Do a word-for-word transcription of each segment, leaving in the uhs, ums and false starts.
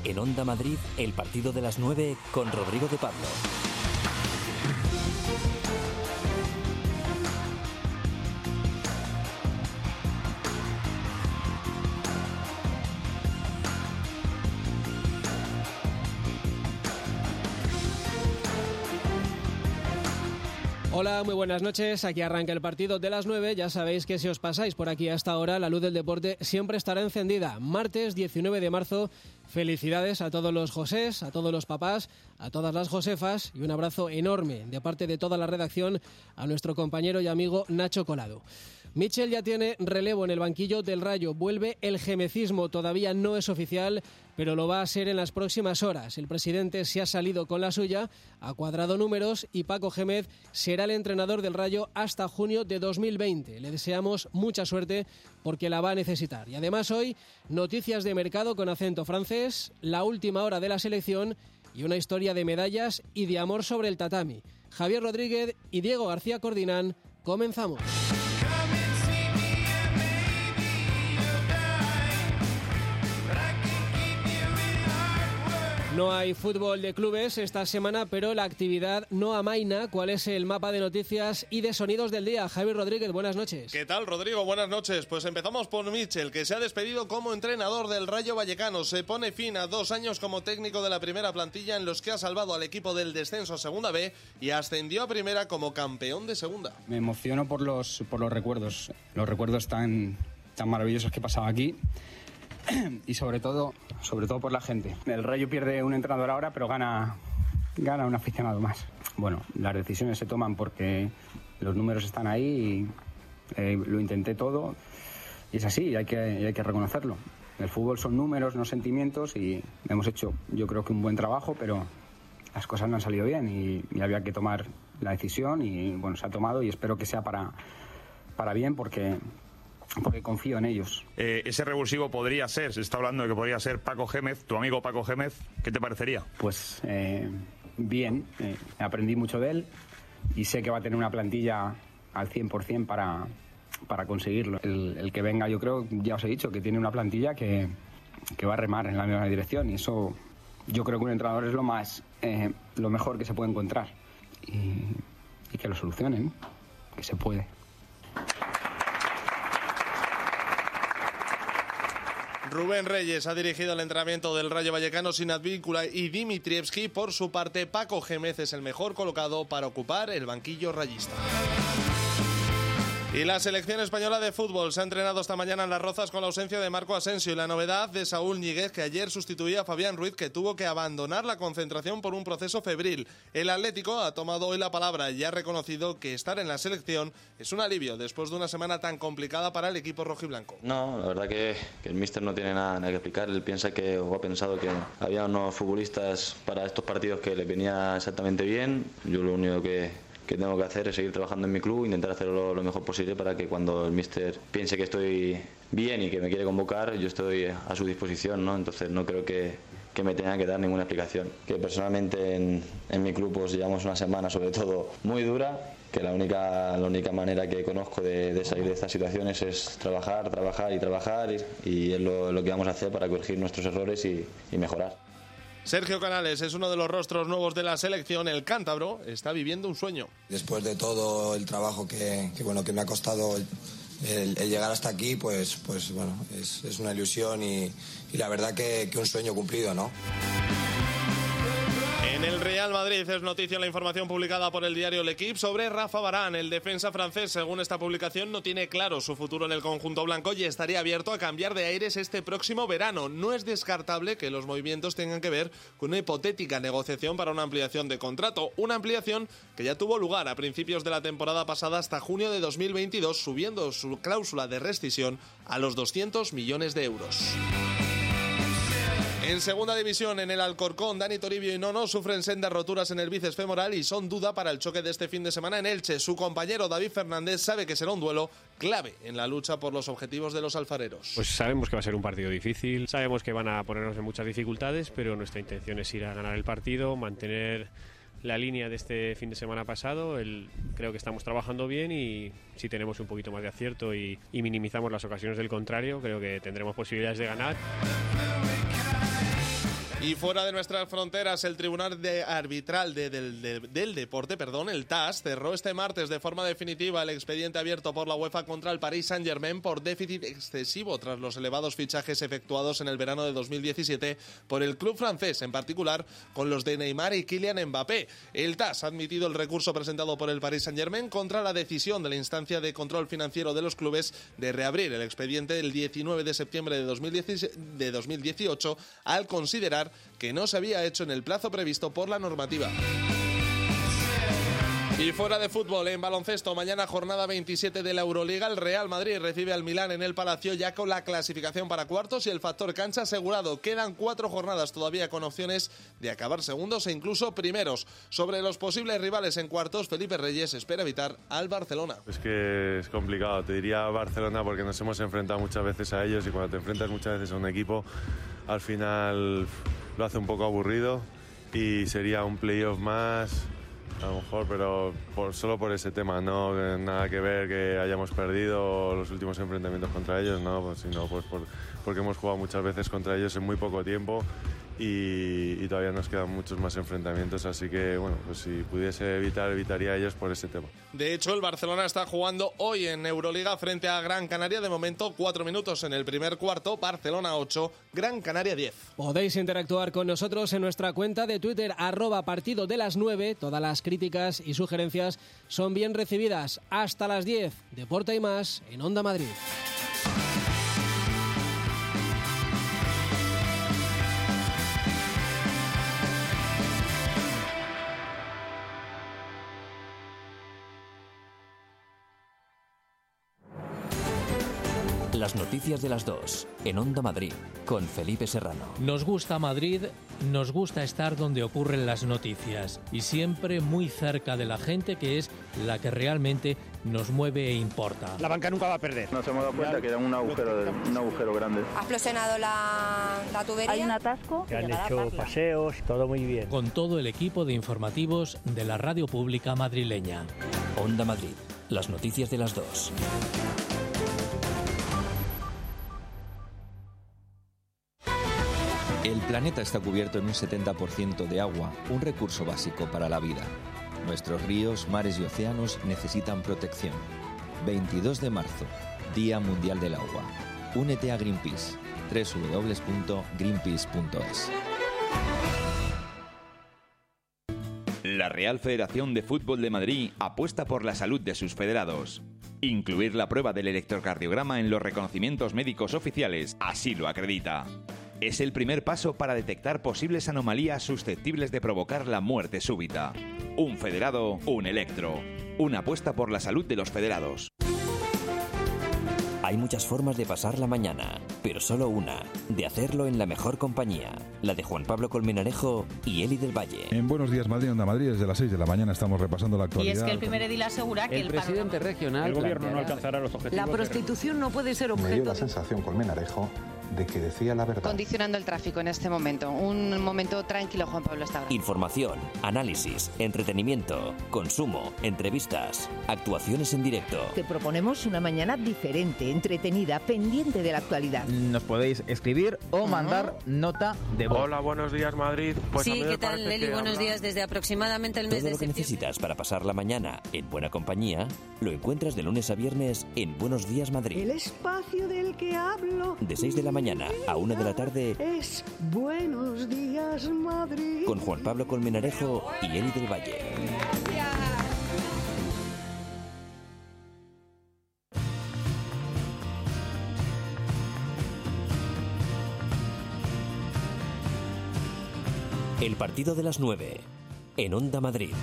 En Onda Madrid, el partido de las nueve con Rodrigo de Pablo. Hola, muy buenas noches. Aquí arranca el partido de las nueve. Ya sabéis que si os pasáis por aquí hasta ahora, la luz del deporte siempre estará encendida. Martes diecinueve de marzo. Felicidades a todos los Josés, a todos los papás, a todas las Josefas y un abrazo enorme de parte de toda la redacción a nuestro compañero y amigo Nacho Colado. Mitchell ya tiene relevo en el banquillo del Rayo. Vuelve el gemecismo, todavía no es oficial, pero lo va a ser en las próximas horas. El presidente se ha salido con la suya, ha cuadrado números y Paco Gémez será el entrenador del Rayo hasta junio de dos mil veinte. Le deseamos mucha suerte porque la va a necesitar. Y además hoy, noticias de mercado con acento francés, la última hora de la selección y una historia de medallas y de amor sobre el tatami. Javier Rodríguez y Diego García Cordinán, comenzamos. No hay fútbol de clubes esta semana, pero la actividad no amaina. ¿Cuál es el mapa de noticias y de sonidos del día? Javier Rodríguez, buenas noches. ¿Qué tal, Rodrigo? Buenas noches. Pues empezamos por Mitchell, que se ha despedido como entrenador del Rayo Vallecano. Se pone fin a dos años como técnico de la primera plantilla en los que ha salvado al equipo del descenso a Segunda B y ascendió a Primera como campeón de Segunda. Me emociono por los, por los recuerdos, los recuerdos tan, tan maravillosos que he pasado aquí. Y sobre todo, sobre todo por la gente. El Rayo pierde un entrenador ahora, pero gana, gana un aficionado más. Bueno, las decisiones se toman porque los números están ahí y eh, lo intenté todo y es así, y hay que, y hay que reconocerlo. El fútbol son números, no sentimientos, y hemos hecho, yo creo que un buen trabajo, pero las cosas no han salido bien y, y había que tomar la decisión y bueno, se ha tomado y espero que sea para, para bien porque... porque confío en ellos. Eh, ese revulsivo podría ser, se está hablando de que podría ser Paco Gémez, tu amigo Paco Gémez, ¿qué te parecería? Pues eh, bien, eh, aprendí mucho de él y sé que va a tener una plantilla al cien por ciento para, para conseguirlo. El, el que venga, yo creo, ya os he dicho, que tiene una plantilla que, que va a remar en la misma dirección y eso, yo creo que un entrenador es lo más, eh, lo mejor que se puede encontrar y, y que lo solucionen, que se puede. Rubén Reyes ha dirigido el entrenamiento del Rayo Vallecano sin Advíncula y Dimitrievski. Por su parte, Paco Gémez es el mejor colocado para ocupar el banquillo rayista. Y la selección española de fútbol se ha entrenado esta mañana en Las Rozas con la ausencia de Marco Asensio y la novedad de Saúl Ñíguez, que ayer sustituía a Fabián Ruiz, que tuvo que abandonar la concentración por un proceso febril. El Atlético ha tomado hoy la palabra y ha reconocido que estar en la selección es un alivio después de una semana tan complicada para el equipo rojiblanco. No, la verdad que, que el míster no tiene nada, nada que explicar. Él piensa que, o ha pensado que había unos futbolistas para estos partidos que le venía exactamente bien. Yo lo único que... que tengo que hacer es seguir trabajando en mi club, intentar hacerlo lo mejor posible para que cuando el míster piense que estoy bien y que me quiere convocar, yo estoy a su disposición, ¿no? Entonces no creo que, que me tengan que dar ninguna explicación. Que personalmente en, en mi club pues llevamos una semana sobre todo muy dura, que la única, la única manera que conozco de, de salir de estas situaciones es trabajar, trabajar y trabajar y, y es lo, lo que vamos a hacer para corregir nuestros errores y, y mejorar. Sergio Canales es uno de los rostros nuevos de la selección. El cántabro está viviendo un sueño. Después de todo el trabajo que, que, bueno, que me ha costado el, el, el llegar hasta aquí, pues, pues bueno, es, es una ilusión y, y la verdad que, que un sueño cumplido, ¿no? En el Real Madrid es noticia la información publicada por el diario L'Equipe sobre Rafa Varane. El defensa francés, según esta publicación, no tiene claro su futuro en el conjunto blanco y estaría abierto a cambiar de aires este próximo verano. No es descartable que los movimientos tengan que ver con una hipotética negociación para una ampliación de contrato. Una ampliación que ya tuvo lugar a principios de la temporada pasada hasta junio de dos mil veintidós, subiendo su cláusula de rescisión a los doscientos millones de euros. En segunda división, en el Alcorcón, Dani Toribio y Nono sufren sendas roturas en el bíceps femoral y son duda para el choque de este fin de semana en Elche. Su compañero David Fernández sabe que será un duelo clave en la lucha por los objetivos de los alfareros. Pues sabemos que va a ser un partido difícil, sabemos que van a ponernos en muchas dificultades, pero nuestra intención es ir a ganar el partido, mantener la línea de este fin de semana pasado. El, creo que estamos trabajando bien y si tenemos un poquito más de acierto y, y minimizamos las ocasiones del contrario, creo que tendremos posibilidades de ganar. Y fuera de nuestras fronteras, el Tribunal de Arbitral de, del, de, del Deporte, perdón, el T A S, cerró este martes de forma definitiva el expediente abierto por la UEFA contra el Paris Saint-Germain por déficit excesivo tras los elevados fichajes efectuados en el verano de dos mil diecisiete por el club francés, en particular con los de Neymar y Kylian Mbappé. El T A S ha admitido el recurso presentado por el Paris Saint-Germain contra la decisión de la instancia de control financiero de los clubes de reabrir el expediente el diecinueve de septiembre de dos mil dieciocho al considerar que no se había hecho en el plazo previsto por la normativa. Y fuera de fútbol, en baloncesto, mañana jornada veintisiete de la Euroliga, el Real Madrid recibe al Milán en el Palacio ya con la clasificación para cuartos y el factor cancha asegurado. Quedan cuatro jornadas todavía con opciones de acabar segundos e incluso primeros. Sobre los posibles rivales en cuartos, Felipe Reyes espera evitar al Barcelona. Es que es complicado, te diría Barcelona porque nos hemos enfrentado muchas veces a ellos y cuando te enfrentas muchas veces a un equipo, al final lo hace un poco aburrido y sería un playoff más... A lo mejor, pero por, solo por ese tema, no nada que ver que hayamos perdido los últimos enfrentamientos contra ellos, no, pues, sino pues por, porque hemos jugado muchas veces contra ellos en muy poco tiempo y, y todavía nos quedan muchos más enfrentamientos, así que bueno, pues si pudiese evitar, evitaría a ellos por ese tema. De hecho, el Barcelona está jugando hoy en Euroliga frente a Gran Canaria, de momento cuatro minutos en el primer cuarto, Barcelona ocho, Gran Canaria diez. Podéis interactuar con nosotros en nuestra cuenta de Twitter, arroba partido de las nueve. Todas las críticas y sugerencias son bien recibidas. Hasta las diez, Deporte y más en Onda Madrid. Las noticias de las dos, en Onda Madrid, con Felipe Serrano. Nos gusta Madrid, nos gusta estar donde ocurren las noticias y siempre muy cerca de la gente que es la que realmente nos mueve e importa. La banca nunca va a perder. Nos hemos dado cuenta que era un agujero, un agujero grande. Ha explosionado la, la tubería. Hay un atasco. Que han hecho paseos, todo muy bien. Con todo el equipo de informativos de la radio pública madrileña. Onda Madrid, las noticias de las dos. El planeta está cubierto en un setenta por ciento de agua, un recurso básico para la vida. Nuestros ríos, mares y océanos necesitan protección. veintidós de marzo, Día Mundial del Agua. Únete a Greenpeace. doble u doble u doble u punto greenpeace punto es. La Real Federación de Fútbol de Madrid apuesta por la salud de sus federados. Incluir la prueba del electrocardiograma en los reconocimientos médicos oficiales así lo acredita. Es el primer paso para detectar posibles anomalías susceptibles de provocar la muerte súbita. Un federado, un electro. Una apuesta por la salud de los federados. Hay muchas formas de pasar la mañana, pero solo una, de hacerlo en la mejor compañía, la de Juan Pablo Colmenarejo y Eli del Valle. En Buenos Días Madrid, Onda Madrid, desde las seis de la mañana estamos repasando la actualidad. Y es que el primer edil asegura que el, el presidente panorama... regional... El gobierno no alcanzará los objetivos. La prostitución no puede ser objeto... Me dio la sensación, Colmenarejo, de que decía la verdad. Condicionando el tráfico en este momento. Un momento tranquilo, Juan Pablo está ahora. Información, análisis, entretenimiento, consumo, entrevistas, actuaciones en directo. Te proponemos una mañana diferente, entretenida, pendiente de la actualidad. Nos podéis escribir o mandar uh-huh. nota de voz. Hola, buenos días, Madrid. Pues sí, ¿qué tal, Leli? Buenos días. Desde aproximadamente el mes Todo de lo que septiembre. necesitas para pasar la mañana en buena compañía lo encuentras de lunes a viernes en Buenos Días Madrid. El espacio del que hablo. De seis de la mañana a una de la tarde es Buenos Días Madrid. Con Juan Pablo Colmenarejo y Eli del Valle. Gracias. El partido de las nueve en Onda Madrid.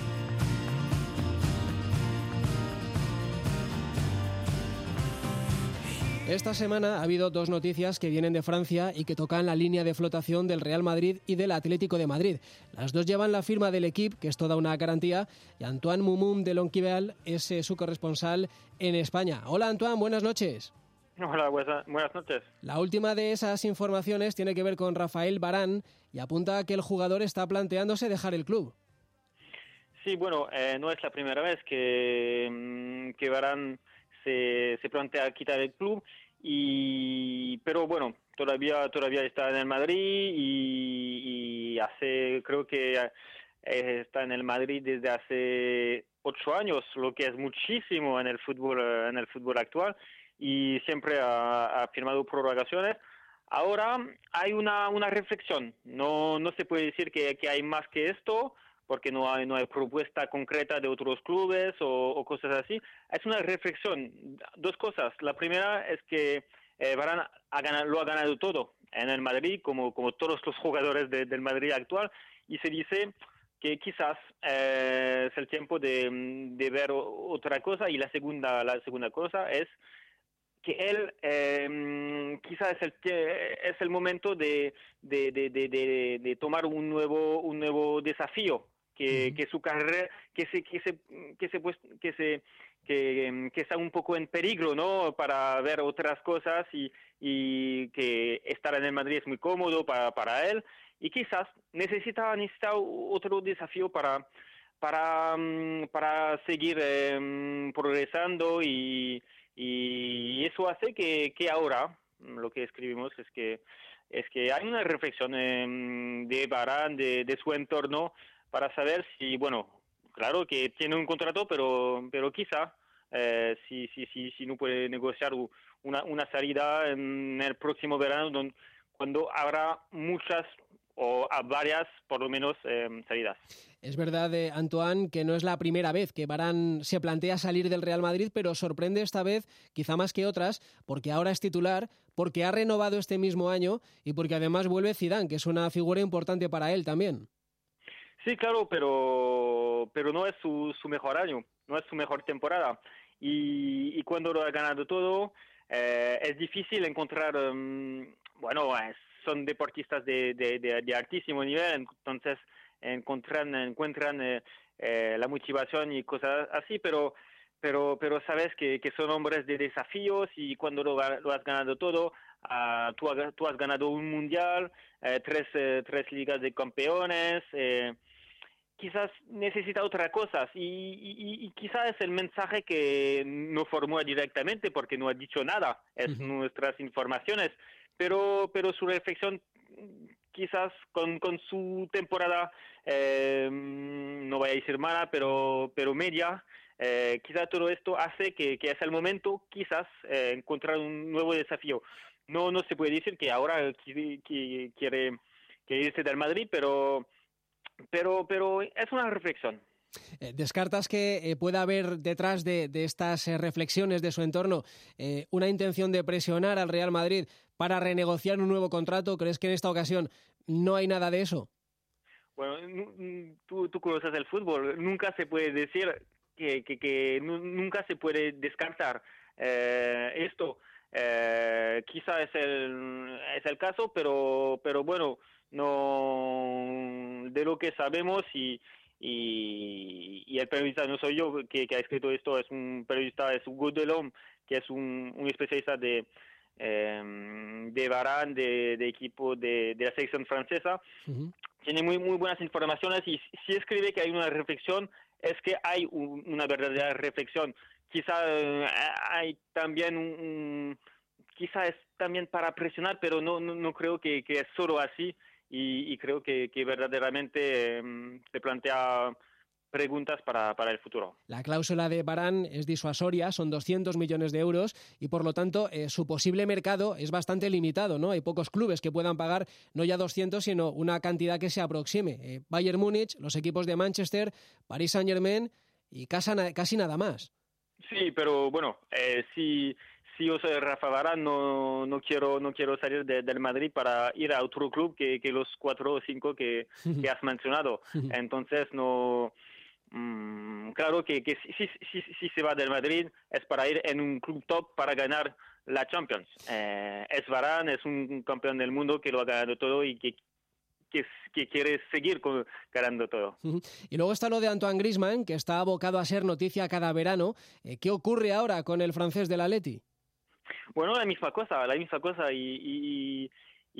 Esta semana ha habido dos noticias que vienen de Francia y que tocan la línea de flotación del Real Madrid y del Atlético de Madrid. Las dos llevan la firma del equipo, que es toda una garantía, y Antoine Moumoum de Lonquival es eh, su corresponsal en España. Hola Antoine, buenas noches. Hola, buenas noches. La última de esas informaciones tiene que ver con Rafael Varane y apunta a que el jugador está planteándose dejar el club. Sí, bueno, eh, no es la primera vez que, que Varane se, se plantea quitar el club, y pero bueno, todavía todavía está en el Madrid y, hace, creo que eh, está en el Madrid desde hace ocho años, lo que es muchísimo en el fútbol, en el fútbol actual, y siempre ha, ha firmado prorrogaciones. Ahora hay una, una reflexión, no, no se puede decir que, que hay más que esto, porque no hay, no hay propuesta concreta de otros clubes o, o cosas así. Es una reflexión. Dos cosas. La primera es que eh, Varane ha ganado, lo ha ganado todo en el Madrid, como, como todos los jugadores de, del Madrid actual, y se dice que quizás eh, es el tiempo de, de ver otra cosa. Y la segunda, la segunda cosa es que él eh, quizás es el, es el momento de, de, de, de, de, de tomar un nuevo, un nuevo desafío. Que, uh-huh. que su carrera, que se, que se, que se, pues, que se, que, que está un poco en peligro, ¿no? Para ver otras cosas y, y que estar en el Madrid es muy cómodo para, para él y quizás necesita, necesita otro desafío para, para, para seguir eh, progresando y, y eso hace que, que ahora lo que escribimos es que, es que hay una reflexión eh, de Varane, de, de su entorno, para saber si, bueno, claro que tiene un contrato, pero pero quizá eh, si, si, si, si no puede negociar una, una salida en el próximo verano, donde, cuando habrá muchas o varias, por lo menos, eh, salidas. Es verdad, eh, Antoine, que no es la primera vez que Varane se plantea salir del Real Madrid, pero sorprende esta vez, quizá más que otras, porque ahora es titular, porque ha renovado este mismo año y porque además vuelve Zidane, que es una figura importante para él también. Sí, claro, pero pero no es su, su mejor año, no es su mejor temporada. Y, y cuando lo ha ganado todo, eh, es difícil encontrar, um, bueno, es, son deportistas de, de, de, de altísimo nivel, entonces encuentran, encuentran eh, eh, la motivación y cosas así, pero pero pero sabes que, que son hombres de desafíos y cuando lo, lo has ganado todo, uh, tú, has, tú has ganado un mundial, eh, tres, eh, tres ligas de campeones, eh, quizás necesita otras cosas y, y, y quizás es el mensaje que no formó directamente porque no ha dicho nada, es uh-huh. nuestras informaciones, pero pero su reflexión quizás con, con su temporada, eh, no voy a decir mala, pero, pero media, eh, quizás todo esto hace que, que es el momento quizás eh, encontrar un nuevo desafío. No no se puede decir que ahora quiere, que quiere que irse del Madrid, pero Pero, pero es una reflexión. Eh, ¿Descartas que eh, pueda haber detrás de, de estas eh, reflexiones de su entorno eh, una intención de presionar al Real Madrid para renegociar un nuevo contrato? ¿Crees que en esta ocasión no hay nada de eso? Bueno, tú, tú conoces el fútbol. Nunca se puede decir que, que, que nunca se puede descartar eh, esto. Eh, quizá es el, es el caso, pero, pero bueno, no de lo que sabemos y, y, y el periodista no soy yo que, que ha escrito esto, es un periodista, es Hugo Delhomme, que es un, un especialista de eh, de Varane, de, de equipo de, de la selección francesa. Uh-huh. Tiene muy muy buenas informaciones y si escribe que hay una reflexión, es que hay un, una verdadera reflexión. Quizá eh, hay también un, un quizá es también para presionar, pero no no, no creo que, que es solo así. Y, y creo que, que verdaderamente eh, se plantea preguntas para, para el futuro. La cláusula de Varane es disuasoria, son doscientos millones de euros y por lo tanto eh, su posible mercado es bastante limitado, ¿no? Hay pocos clubes que puedan pagar no ya doscientos, sino una cantidad que se aproxime. Eh, Bayern Múnich, los equipos de Manchester, Paris Saint-Germain y casi, casi nada más. Sí, pero bueno, eh, si... Si yo soy Rafa Varane, no, no quiero no quiero salir de, del Madrid para ir a otro club que, que los cuatro o cinco que, que has mencionado. Entonces, no mmm, claro que, que si, si, si, si se va del Madrid es para ir en un club top para ganar la Champions. Eh, es Varane, es un campeón del mundo que lo ha ganado todo y que Que, que quiere seguir con, ganando todo. Y luego está lo de Antoine Griezmann, que está abocado a ser noticia cada verano. Eh, ¿Qué ocurre ahora con el francés del Atleti? Bueno, la misma cosa, la misma cosa y, y,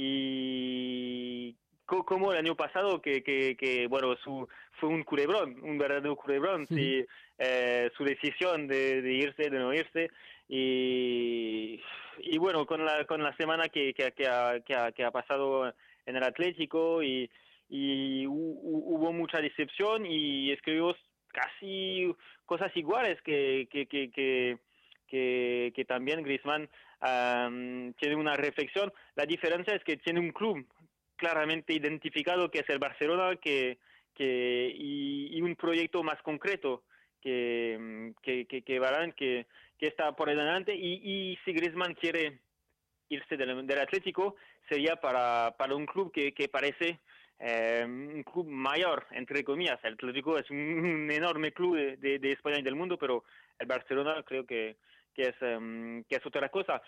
y como el año pasado que, que, que bueno, su, fue un culebrón, un verdadero culebrón, sí. Sí, eh, su decisión de, de irse, de no irse y, y bueno, con la con la semana que, que, que, ha, que, ha, que ha pasado en el Atlético y, y hu- hubo mucha decepción y escribió casi cosas iguales que que que que, que, que también Griezmann um, tiene una reflexión. La diferencia es que tiene un club claramente identificado que es el Barcelona que que y, y un proyecto más concreto que que que, que Varane que que está por delante y, y si Griezmann quiere irse del, del Atlético sería para para un club que que parece Eh, un club mayor, entre comillas. El Atlético es un, un enorme club de, de, de España y del mundo, pero el Barcelona creo que, que, es, um, que es otra cosa.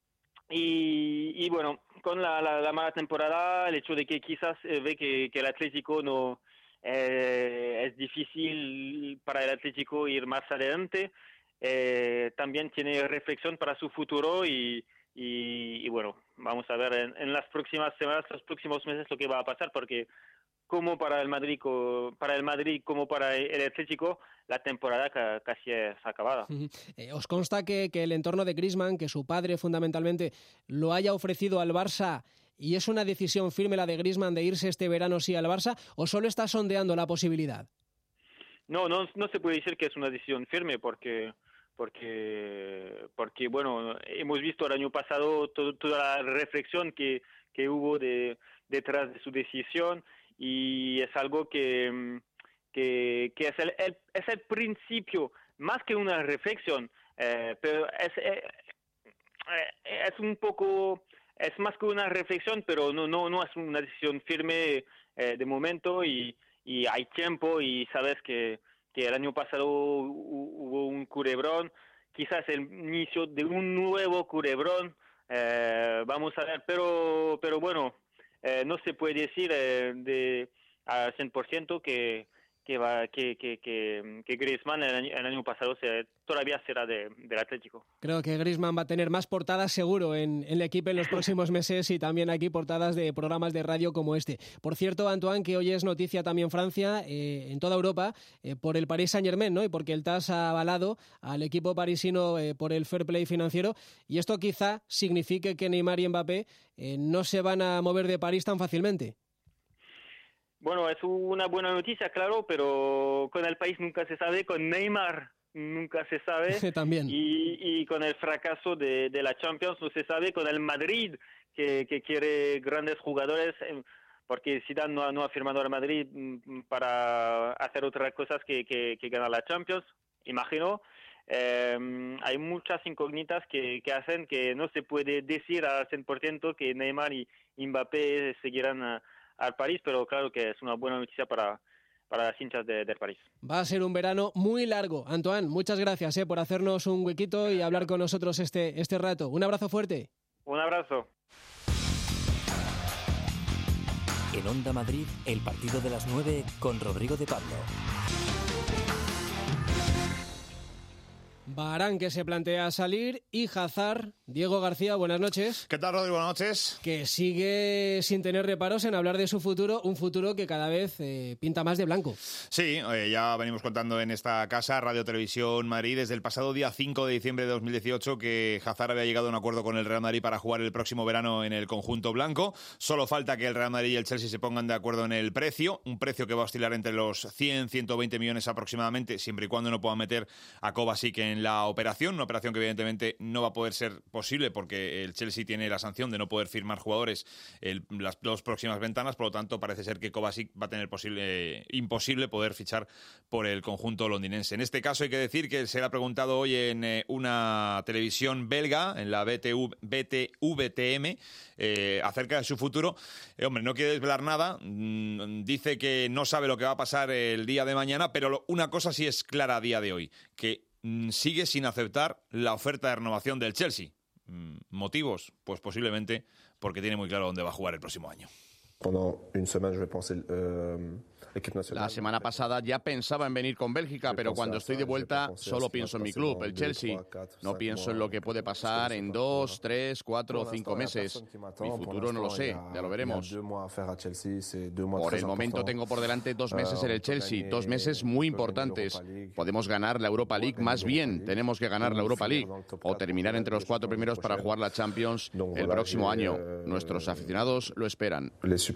Y, y bueno, con la, la, la mala temporada, el hecho de que quizás eh, ve que, que el Atlético no eh, es difícil para el Atlético ir más adelante, eh, también tiene reflexión para su futuro y Y, y bueno, vamos a ver en, en las próximas semanas, los próximos meses lo que va a pasar, porque como para el Madrid, para el Madrid como para el Atlético, la temporada ca, casi es acabada. Uh-huh. Eh, ¿Os consta que, que el entorno de Griezmann, que su padre fundamentalmente, lo haya ofrecido al Barça y es una decisión firme la de Griezmann de irse este verano sí al Barça, o solo está sondeando la posibilidad? No, no, no se puede decir que es una decisión firme porque... porque porque bueno, hemos visto el año pasado todo, toda la reflexión que, que hubo de, detrás de su decisión y es algo que, que, que es, el, el, es el principio, más que una reflexión, eh, pero es, eh, es un poco, es más que una reflexión, pero no, no, no es una decisión firme eh, de momento y, y hay tiempo y sabes que que el año pasado hubo un culebrón, quizás el inicio de un nuevo culebrón, eh, vamos a ver, pero pero bueno, eh, no se puede decir eh, de al cien por ciento que que va que que que, que Griezmann el año, el año pasado se, todavía será de, del Atlético. Creo que Griezmann va a tener más portadas seguro en, en el equipo en los próximos meses y también aquí portadas de programas de radio como este. Por cierto, Antoine, que hoy es noticia también Francia, eh, en toda Europa, eh, por el Paris Saint-Germain, ¿no? Y porque el T A S ha avalado al equipo parisino eh, por el fair play financiero y esto quizá signifique que Neymar y Mbappé eh, no se van a mover de París tan fácilmente. Bueno, es una buena noticia, claro, pero con el país nunca se sabe, con Neymar nunca se sabe. También. Y, y con el fracaso de, de la Champions no se sabe, con el Madrid que, que quiere grandes jugadores, porque Zidane no, no ha firmado al Madrid para hacer otras cosas que, que, que ganar la Champions, imagino. Eh, hay muchas incógnitas que, que hacen que no se puede decir al cien por ciento que Neymar y Mbappé seguirán a, al París, pero claro que es una buena noticia para, para las hinchas de, del París. Va a ser un verano muy largo. Antoine, muchas gracias eh, por hacernos un huequito y hablar con nosotros este, este rato. Un abrazo fuerte. Un abrazo. En Onda Madrid, el partido de las nueve con Rodrigo de Pablo. Varane, que se plantea salir, y Hazard. Diego García, buenas noches. ¿Qué tal, Rodrigo? Buenas noches. Que sigue sin tener reparos en hablar de su futuro, un futuro que cada vez eh, pinta más de blanco. Sí, eh, ya venimos contando en esta casa, Radio Televisión Madrid, desde el pasado día cinco de diciembre de dos mil dieciocho, que Hazard había llegado a un acuerdo con el Real Madrid para jugar el próximo verano en el conjunto blanco. Solo falta que el Real Madrid y el Chelsea se pongan de acuerdo en el precio, un precio que va a oscilar entre los cien, ciento veinte millones aproximadamente, siempre y cuando no puedan meter a Kovacic en la operación, una operación que evidentemente no va a poder ser posible porque el Chelsea tiene la sanción de no poder firmar jugadores en las dos próximas ventanas, por lo tanto parece ser que Kovacic va a tener posible, eh, imposible poder fichar por el conjunto londinense. En este caso hay que decir que se le ha preguntado hoy en eh, una televisión belga, en la B T V T M, eh, acerca de su futuro. Eh, hombre, no quiere desvelar nada, mm, dice que no sabe lo que va a pasar el día de mañana, pero lo, una cosa sí es clara a día de hoy, que sigue sin aceptar la oferta de renovación del Chelsea. ¿Motivos? Pues posiblemente porque tiene muy claro dónde va a jugar el próximo año. Pendant une semaine, je vais penser euh, La semana pasada ya pensaba en venir con Bélgica, pero cuando estoy de vuelta solo pienso en mi club, el Chelsea. No pienso en lo que puede pasar en dos, tres, cuatro o cinco meses. Mi futuro no lo sé, ya lo veremos. Por el momento tengo por delante dos meses en el Chelsea, dos meses muy importantes. Podemos ganar la Europa League, más bien tenemos que ganar la Europa League o terminar entre los cuatro primeros para jugar la Champions el próximo año. Nuestros aficionados lo esperan.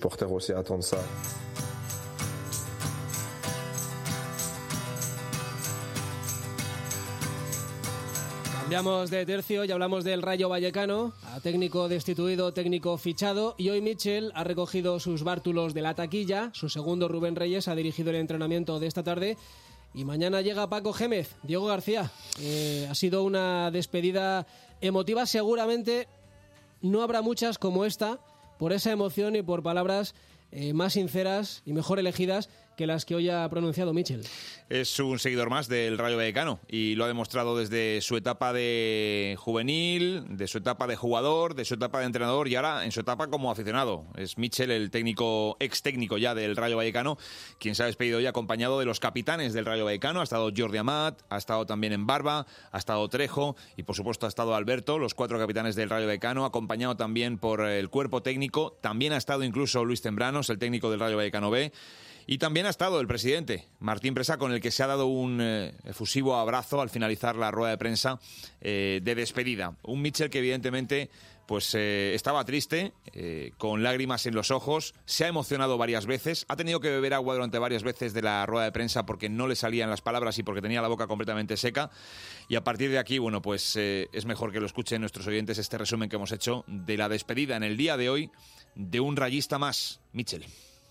Cambiamos de tercio y hablamos del Rayo Vallecano, a técnico destituido, técnico fichado, y hoy Mitchell ha recogido sus bártulos de la taquilla, su segundo Rubén Reyes ha dirigido el entrenamiento de esta tarde y mañana llega Paco Gémez. Diego García, eh, ha sido una despedida emotiva, seguramente no habrá muchas como esta, por esa emoción y por palabras eh, más sinceras y mejor elegidas que las que hoy ha pronunciado Mitchell. Es un seguidor más del Rayo Vallecano y lo ha demostrado desde su etapa de juvenil, de su etapa de jugador, de su etapa de entrenador y ahora en su etapa como aficionado. Es Mitchell, el técnico, ex técnico ya del Rayo Vallecano, quien se ha despedido ya acompañado de los capitanes del Rayo Vallecano. Ha estado Jordi Amat, ha estado también en Barba, ha estado Trejo y por supuesto ha estado Alberto, los cuatro capitanes del Rayo Vallecano, acompañado también por el cuerpo técnico. También ha estado incluso Luis Tembranos, el técnico del Rayo Vallecano B. Y también ha estado el presidente, Martín Presa, con el que se ha dado un eh, efusivo abrazo al finalizar la rueda de prensa eh, de despedida. Un Mitchell que evidentemente pues eh, estaba triste, eh, con lágrimas en los ojos, se ha emocionado varias veces, ha tenido que beber agua durante varias veces de la rueda de prensa porque no le salían las palabras y porque tenía la boca completamente seca. Y a partir de aquí, bueno, pues eh, es mejor que lo escuchen nuestros oyentes este resumen que hemos hecho de la despedida en el día de hoy de un rayista más, Mitchell.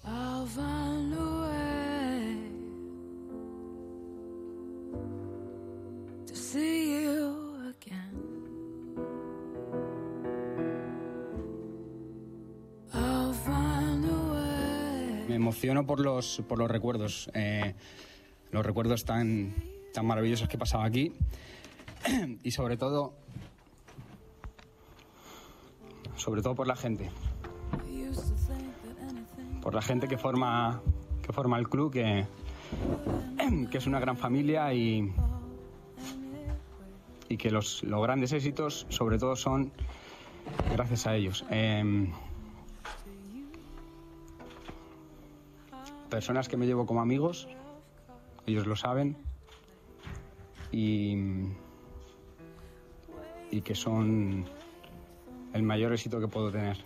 Me emociono por los, por los recuerdos, eh, los recuerdos tan, tan maravillosos que he pasado aquí y sobre todo, sobre todo por la gente, por la gente que forma, que forma el club, que, que es una gran familia y, y que los, los grandes éxitos sobre todo son gracias a ellos. Eh, Personas que me llevo como amigos, ellos lo saben, y, y que son el mayor éxito que puedo tener.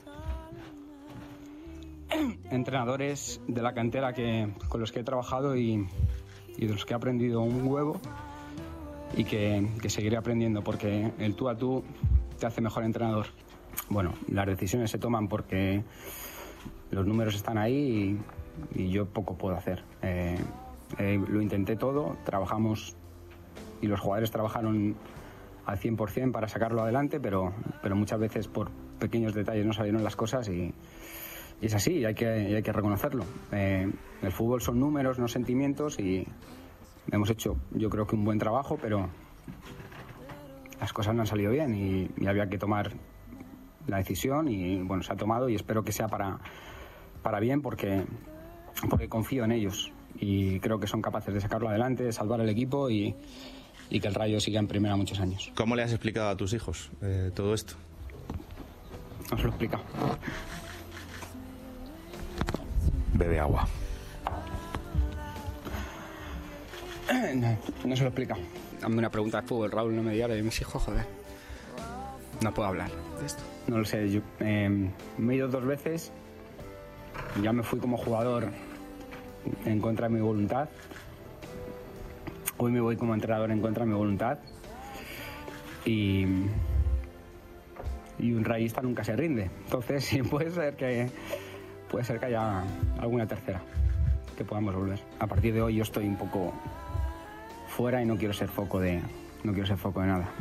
Entrenadores de la cantera que, con los que he trabajado y, y de los que he aprendido un huevo y que, que seguiré aprendiendo porque el tú a tú te hace mejor entrenador. Bueno, las decisiones se toman porque los números están ahí y y yo poco puedo hacer. Eh, eh, lo intenté todo, trabajamos y los jugadores trabajaron al cien por ciento para sacarlo adelante, pero, pero muchas veces por pequeños detalles no salieron las cosas y, y es así, y hay que, y hay que reconocerlo. Eh, el fútbol son números, no sentimientos, y hemos hecho yo creo que un buen trabajo, pero las cosas no han salido bien y, y había que tomar la decisión y bueno, se ha tomado y espero que sea para, para bien porque porque confío en ellos y creo que son capaces de sacarlo adelante, de salvar el equipo y, y que el Rayo siga en primera muchos años. ¿Cómo le has explicado a tus hijos eh, todo esto? No se lo he explicado. Bebe agua. No, no se lo he explicado. Dame una pregunta de fútbol, Raúl, no me digas de mis hijos, joder. No puedo hablar de esto. No lo sé, yo eh, me he ido dos veces. Ya me fui como jugador en contra de mi voluntad. Hoy me voy como entrenador en contra de mi voluntad. Y, y un rayista nunca se rinde. Entonces sí, puede ser que puede ser que haya alguna tercera que podamos volver. A partir de hoy yo estoy un poco fuera y no quiero ser foco de no quiero ser foco de nada.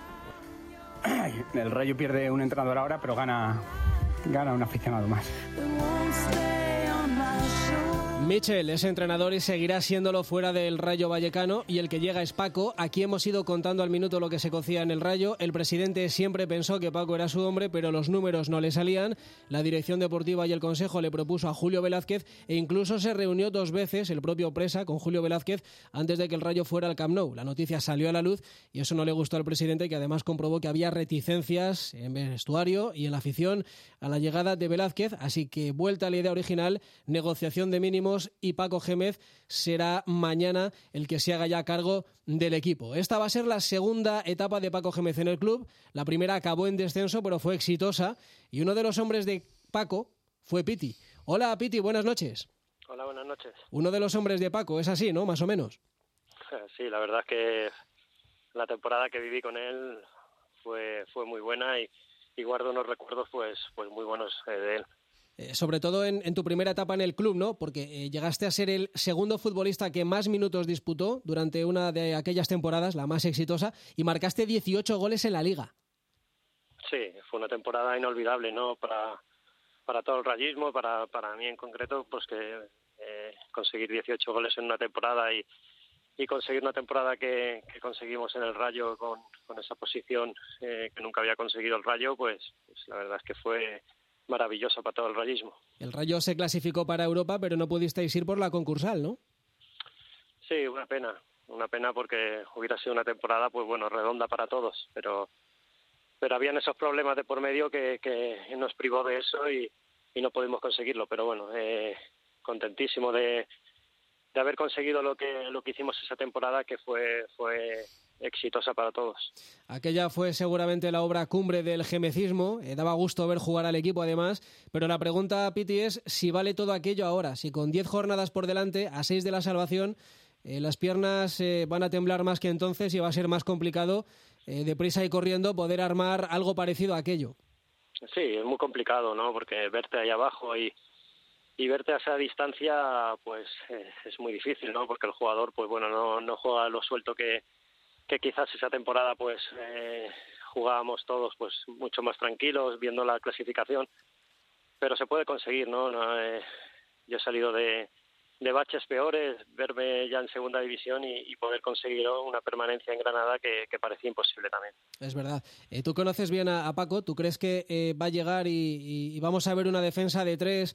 El Rayo pierde un entrenador ahora, pero gana gana un aficionado más. Michel es entrenador y seguirá siéndolo fuera del Rayo Vallecano, y el que llega es Paco. Aquí hemos ido contando al minuto lo que se cocía en el Rayo. El presidente siempre pensó que Paco era su hombre, pero los números no le salían. La dirección deportiva y el consejo le propuso a Julio Velázquez, e incluso se reunió dos veces el propio Presa con Julio Velázquez antes de que el Rayo fuera al Camp Nou. La noticia salió a la luz y eso no le gustó al presidente, que además comprobó que había reticencias en vestuario y en la afición a la llegada de Velázquez. Así que vuelta a la idea original, negociación de mínimos, y Paco Gémez será mañana el que se haga ya cargo del equipo. Esta va a ser la segunda etapa de Paco Gémez en el club. La primera acabó en descenso, pero fue exitosa, y uno de los hombres de Paco fue Piti. Hola Piti, buenas noches. Hola, buenas noches. Uno de los hombres de Paco, es así, ¿no? Más o menos. Sí, la verdad es que la temporada que viví con él fue fue muy buena y, y guardo unos recuerdos pues pues muy buenos eh, de él. Eh, sobre todo en, en tu primera etapa en el club, ¿no? Porque eh, llegaste a ser el segundo futbolista que más minutos disputó durante una de aquellas temporadas, la más exitosa, y marcaste dieciocho goles en la Liga. Sí, fue una temporada inolvidable, ¿no? Para para todo el rayismo, para para mí en concreto, pues que eh, conseguir dieciocho goles en una temporada y y conseguir una temporada que, que conseguimos en el Rayo con, con esa posición eh, que nunca había conseguido el Rayo, pues, pues la verdad es que fue maravilloso para todo el rayismo. El Rayo se clasificó para Europa, pero no pudisteis ir por la concursal, ¿no? Sí, una pena, una pena porque hubiera sido una temporada, pues bueno, redonda para todos, pero pero habían esos problemas de por medio que, que nos privó de eso y, y no pudimos conseguirlo, pero bueno, eh, contentísimo de, de haber conseguido lo que lo que hicimos esa temporada, que fue fue exitosa para todos. Aquella fue seguramente la obra cumbre del gemecismo, eh, daba gusto ver jugar al equipo además, pero la pregunta, Piti, es si vale todo aquello ahora, si con diez jornadas por delante, a seis de la salvación, eh, las piernas eh, van a temblar más que entonces y va a ser más complicado, eh, deprisa y corriendo, poder armar algo parecido a aquello. Sí, es muy complicado, ¿no? Porque verte ahí abajo y y verte a esa distancia, pues eh, es muy difícil, ¿no? Porque el jugador, pues bueno, no no juega lo suelto que que quizás esa temporada pues eh, jugábamos todos pues mucho más tranquilos viendo la clasificación, pero se puede conseguir, ¿no? no eh, yo he salido de, de baches peores, verme ya en segunda división y, y poder conseguir, ¿no?, una permanencia en Granada que, que parecía imposible también. Es verdad. Eh, tú conoces bien a, a Paco, ¿tú crees que eh, va a llegar y, y, y vamos a ver una defensa de tres,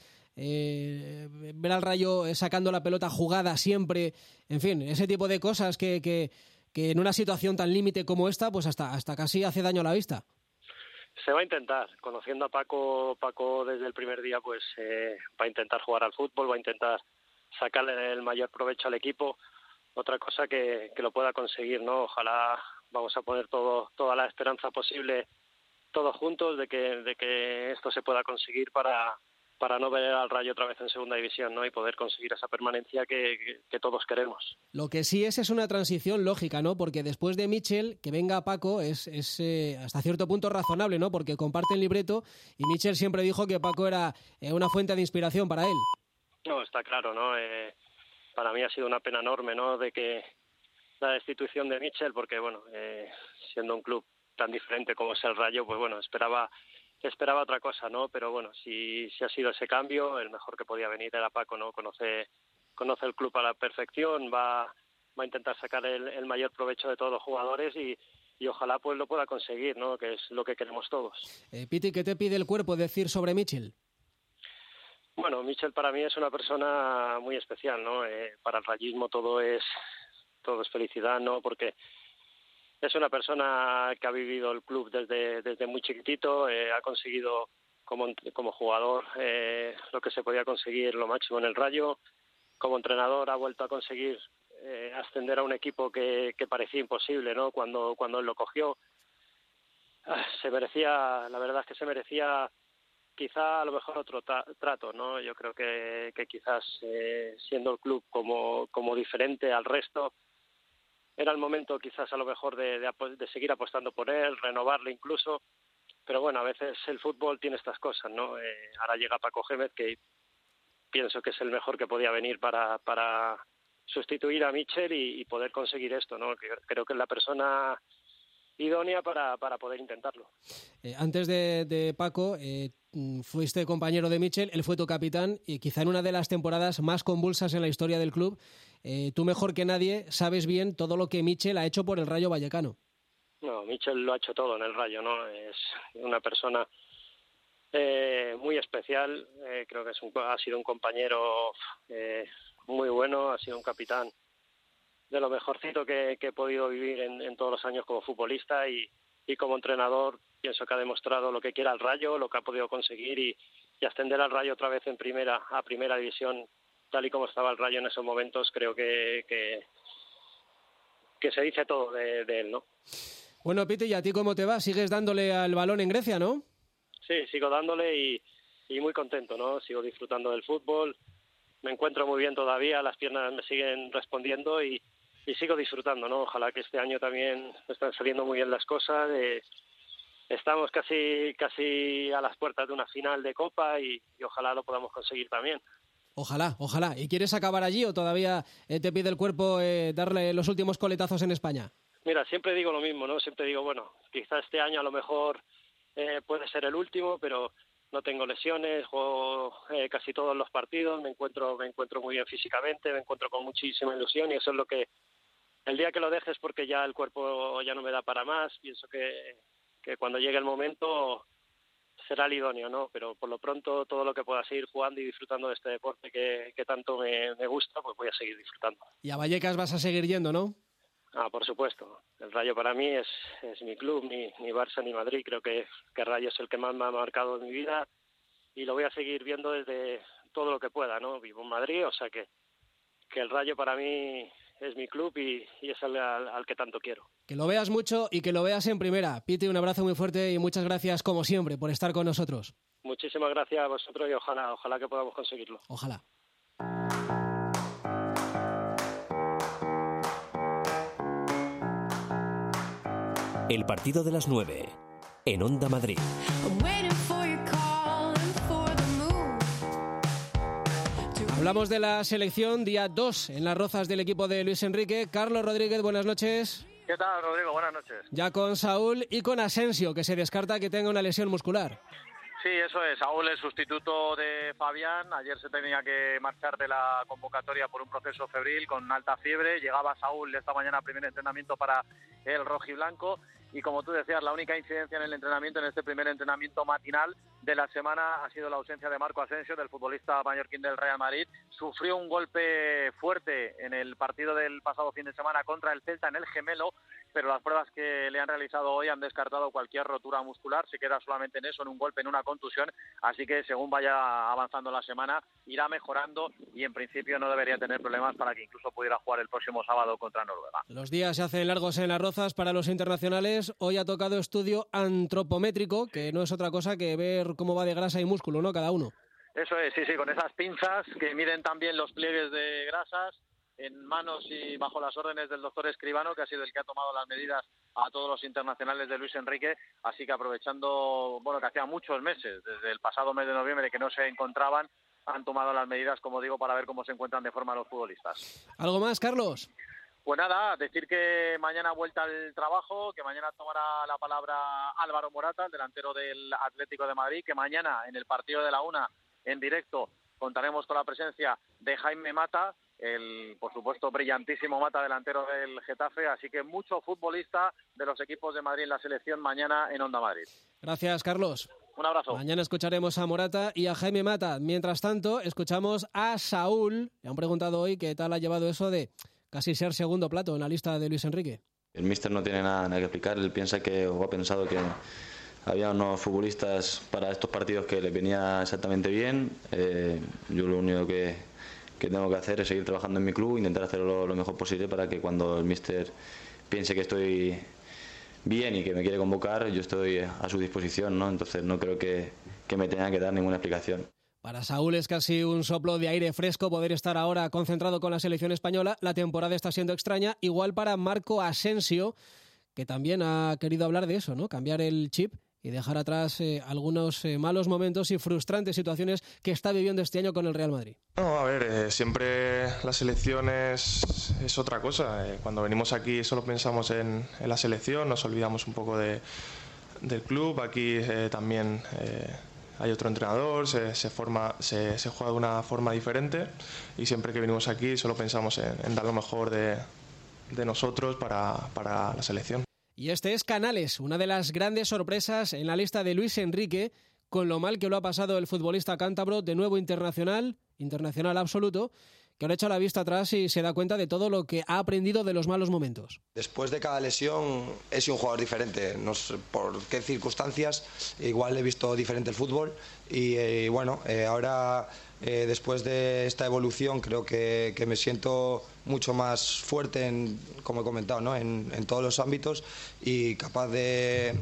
eh, ver al Rayo sacando la pelota jugada siempre, en fin, ese tipo de cosas que... que que en una situación tan límite como esta, pues hasta hasta casi hace daño a la vista? Se va a intentar. Conociendo a Paco, Paco desde el primer día, pues eh, va a intentar jugar al fútbol, va a intentar sacarle el mayor provecho al equipo. Otra cosa que, que lo pueda conseguir, ¿no? Ojalá vamos a poner todo toda la esperanza posible todos juntos de que de que esto se pueda conseguir para para no ver al Rayo otra vez en segunda división, ¿no? Y poder conseguir esa permanencia que, que, que todos queremos. Lo que sí es es una transición lógica, ¿no? Porque después de Michel, que venga Paco es, es eh, hasta cierto punto razonable, ¿no? Porque comparten libreto y Michel siempre dijo que Paco era eh, una fuente de inspiración para él. No, está claro, ¿no? Eh, para mí ha sido una pena enorme, ¿no? De que la destitución de Michel, porque, bueno, eh, siendo un club tan diferente como es el Rayo, pues bueno, esperaba... esperaba otra cosa, ¿no? Pero bueno, si, si ha sido ese cambio, el mejor que podía venir era Paco, ¿no? Conoce conoce el club a la perfección, va, va a intentar sacar el, el mayor provecho de todos los jugadores y, y ojalá pues lo pueda conseguir, ¿no? Que es lo que queremos todos. Eh, Piti, ¿qué te pide el cuerpo decir sobre Michel? Bueno, Michel para mí es una persona muy especial, ¿no? Eh, para el rayismo todo es todo es felicidad, ¿no? Porque es una persona que ha vivido el club desde desde muy chiquitito, eh, ha conseguido como como jugador eh, lo que se podía conseguir, lo máximo en el Rayo. Como entrenador ha vuelto a conseguir eh, ascender a un equipo que, que parecía imposible, ¿no? Cuando cuando él lo cogió, ah, se merecía, la verdad es que se merecía quizá a lo mejor otro tra- trato, ¿no? Yo creo que que quizás eh, siendo el club como como diferente al resto, era el momento quizás a lo mejor de, de, de seguir apostando por él, renovarle incluso, pero bueno, a veces el fútbol tiene estas cosas, ¿no? Eh, ahora llega Paco Gémez, que pienso que es el mejor que podía venir para, para sustituir a Michel y, y poder conseguir esto, ¿no? Que creo que es la persona idónea para, para poder intentarlo. Eh, antes de, de Paco, eh, fuiste compañero de Michel, él fue tu capitán y quizá en una de las temporadas más convulsas en la historia del club. Eh, tú mejor que nadie sabes bien todo lo que Michel ha hecho por el Rayo Vallecano. No, Michel lo ha hecho todo en el Rayo, ¿no? Es una persona eh, muy especial, eh, creo que es un, ha sido un compañero eh, muy bueno, ha sido un capitán de lo mejorcito que, que he podido vivir en, en todos los años como futbolista y, y como entrenador. Pienso que ha demostrado lo que quiere al Rayo, lo que ha podido conseguir y, y ascender al Rayo otra vez en primera a primera división, tal y como estaba el Rayo en esos momentos. Creo que, que, que se dice todo de, de él, ¿no? Bueno, Piti, ¿y a ti cómo te va? ¿Sigues dándole al balón en Grecia, no? Sí, sigo dándole y, y muy contento, ¿no? Sigo disfrutando del fútbol, me encuentro muy bien todavía, las piernas me siguen respondiendo y, y sigo disfrutando, ¿no? Ojalá que este año también me están saliendo muy bien las cosas. Eh, estamos casi casi a las puertas de una final de Copa y, y ojalá lo podamos conseguir también. Ojalá, ojalá. ¿Y quieres acabar allí o todavía eh, te pide el cuerpo eh, darle los últimos coletazos en España? Mira, siempre digo lo mismo, ¿no? Siempre digo, bueno, quizá este año a lo mejor eh, puede ser el último, pero no tengo lesiones, juego eh, casi todos los partidos, me encuentro me encuentro muy bien físicamente, me encuentro con muchísima ilusión y eso es lo que, el día que lo dejes porque ya el cuerpo ya no me da para más, pienso que, que cuando llegue el momento será el idóneo, ¿no? Pero por lo pronto todo lo que pueda seguir jugando y disfrutando de este deporte que, que tanto me, me gusta, pues voy a seguir disfrutando. Y a Vallecas vas a seguir yendo, ¿no? Ah, por supuesto. El Rayo para mí es, es mi club, ni, ni Barça ni Madrid. Creo que, que Rayo es el que más me ha marcado en mi vida y lo voy a seguir viendo desde todo lo que pueda, ¿no? Vivo en Madrid, o sea que, que el Rayo para mí es mi club y, y es el al, al que tanto quiero. Que lo veas mucho y que lo veas en primera. Piti, un abrazo muy fuerte y muchas gracias, como siempre, por estar con nosotros. Muchísimas gracias a vosotros y ojalá, ojalá que podamos conseguirlo. Ojalá. El partido de las nueve, en Onda Madrid. Hablamos de la selección, día dos en Las Rozas del equipo de Luis Enrique. Carlos Rodríguez, buenas noches. ¿Qué tal, Rodrigo? Buenas noches. Ya con Saúl y con Asensio, que se descarta que tenga una lesión muscular. Sí, eso es. Saúl, el sustituto de Fabián. Ayer se tenía que marchar de la convocatoria por un proceso febril con alta fiebre. Llegaba Saúl esta mañana a primer entrenamiento para el rojiblanco. Y como tú decías, la única incidencia en el entrenamiento, en este primer entrenamiento matinal de la semana, ha sido la ausencia de Marco Asensio, del futbolista mallorquín del Real Madrid. Sufrió un golpe fuerte en el partido del pasado fin de semana contra el Celta en el gemelo, pero las pruebas que le han realizado hoy han descartado cualquier rotura muscular. Se queda solamente en eso, en un golpe, en una contusión. Así que según vaya avanzando la semana, irá mejorando y en principio no debería tener problemas para que incluso pudiera jugar el próximo sábado contra Noruega. Los días se hacen largos en Las Rozas para los internacionales. Hoy ha tocado estudio antropométrico, que no es otra cosa que ver cómo va de grasa y músculo, ¿no? Cada uno. Eso es, sí, sí, con esas pinzas que miden también los pliegues de grasas en manos y bajo las órdenes del doctor Escribano, que ha sido el que ha tomado las medidas a todos los internacionales de Luis Enrique. Así que aprovechando, bueno, que hacía muchos meses, desde el pasado mes de noviembre, que no se encontraban, han tomado las medidas, como digo, para ver cómo se encuentran de forma los futbolistas. ¿Algo más, Carlos? Pues nada, decir que mañana vuelta al trabajo, que mañana tomará la palabra Álvaro Morata, el delantero del Atlético de Madrid, que mañana en el partido de la una, en directo, contaremos con la presencia de Jaime Mata, el, por supuesto, brillantísimo Mata, delantero del Getafe, así que mucho futbolista de los equipos de Madrid en la selección mañana en Onda Madrid. Gracias, Carlos. Un abrazo. Mañana escucharemos a Morata y a Jaime Mata. Mientras tanto, escuchamos a Saúl. Le han preguntado hoy qué tal ha llevado eso de casi ser segundo plato en la lista de Luis Enrique. El míster no tiene nada, nada que explicar. Él piensa que, o ha pensado que había unos futbolistas para estos partidos que les venía exactamente bien. Eh, yo lo único que, que tengo que hacer es seguir trabajando en mi club, intentar hacerlo lo mejor posible para que cuando el míster piense que estoy bien y que me quiere convocar, yo estoy a su disposición, ¿no? Entonces no creo que, que me tenga que dar ninguna explicación. Para Saúl es casi un soplo de aire fresco poder estar ahora concentrado con la selección española. La temporada está siendo extraña. Igual para Marco Asensio, que también ha querido hablar de eso, ¿no? Cambiar el chip y dejar atrás eh, algunos eh, malos momentos y frustrantes situaciones que está viviendo este año con el Real Madrid. No, a ver, eh, siempre la selección es, es otra cosa. Eh, cuando venimos aquí solo pensamos en, en la selección, nos olvidamos un poco de, del club. Aquí eh, también... Eh, hay otro entrenador, se, se, forma, se, se juega de una forma diferente y siempre que venimos aquí solo pensamos en, en dar lo mejor de, de nosotros para, para la selección. Y este es Canales, una de las grandes sorpresas en la lista de Luis Enrique, con lo mal que lo ha pasado el futbolista cántabro, de nuevo internacional, internacional absoluto, que ahora echa la vista atrás y se da cuenta de todo lo que ha aprendido de los malos momentos. Después de cada lesión he sido un jugador diferente, no sé por qué circunstancias, igual he visto diferente el fútbol y, y bueno, eh, ahora eh, después de esta evolución creo que, que me siento mucho más fuerte, en, como he comentado, ¿no? en, en todos los ámbitos y capaz de,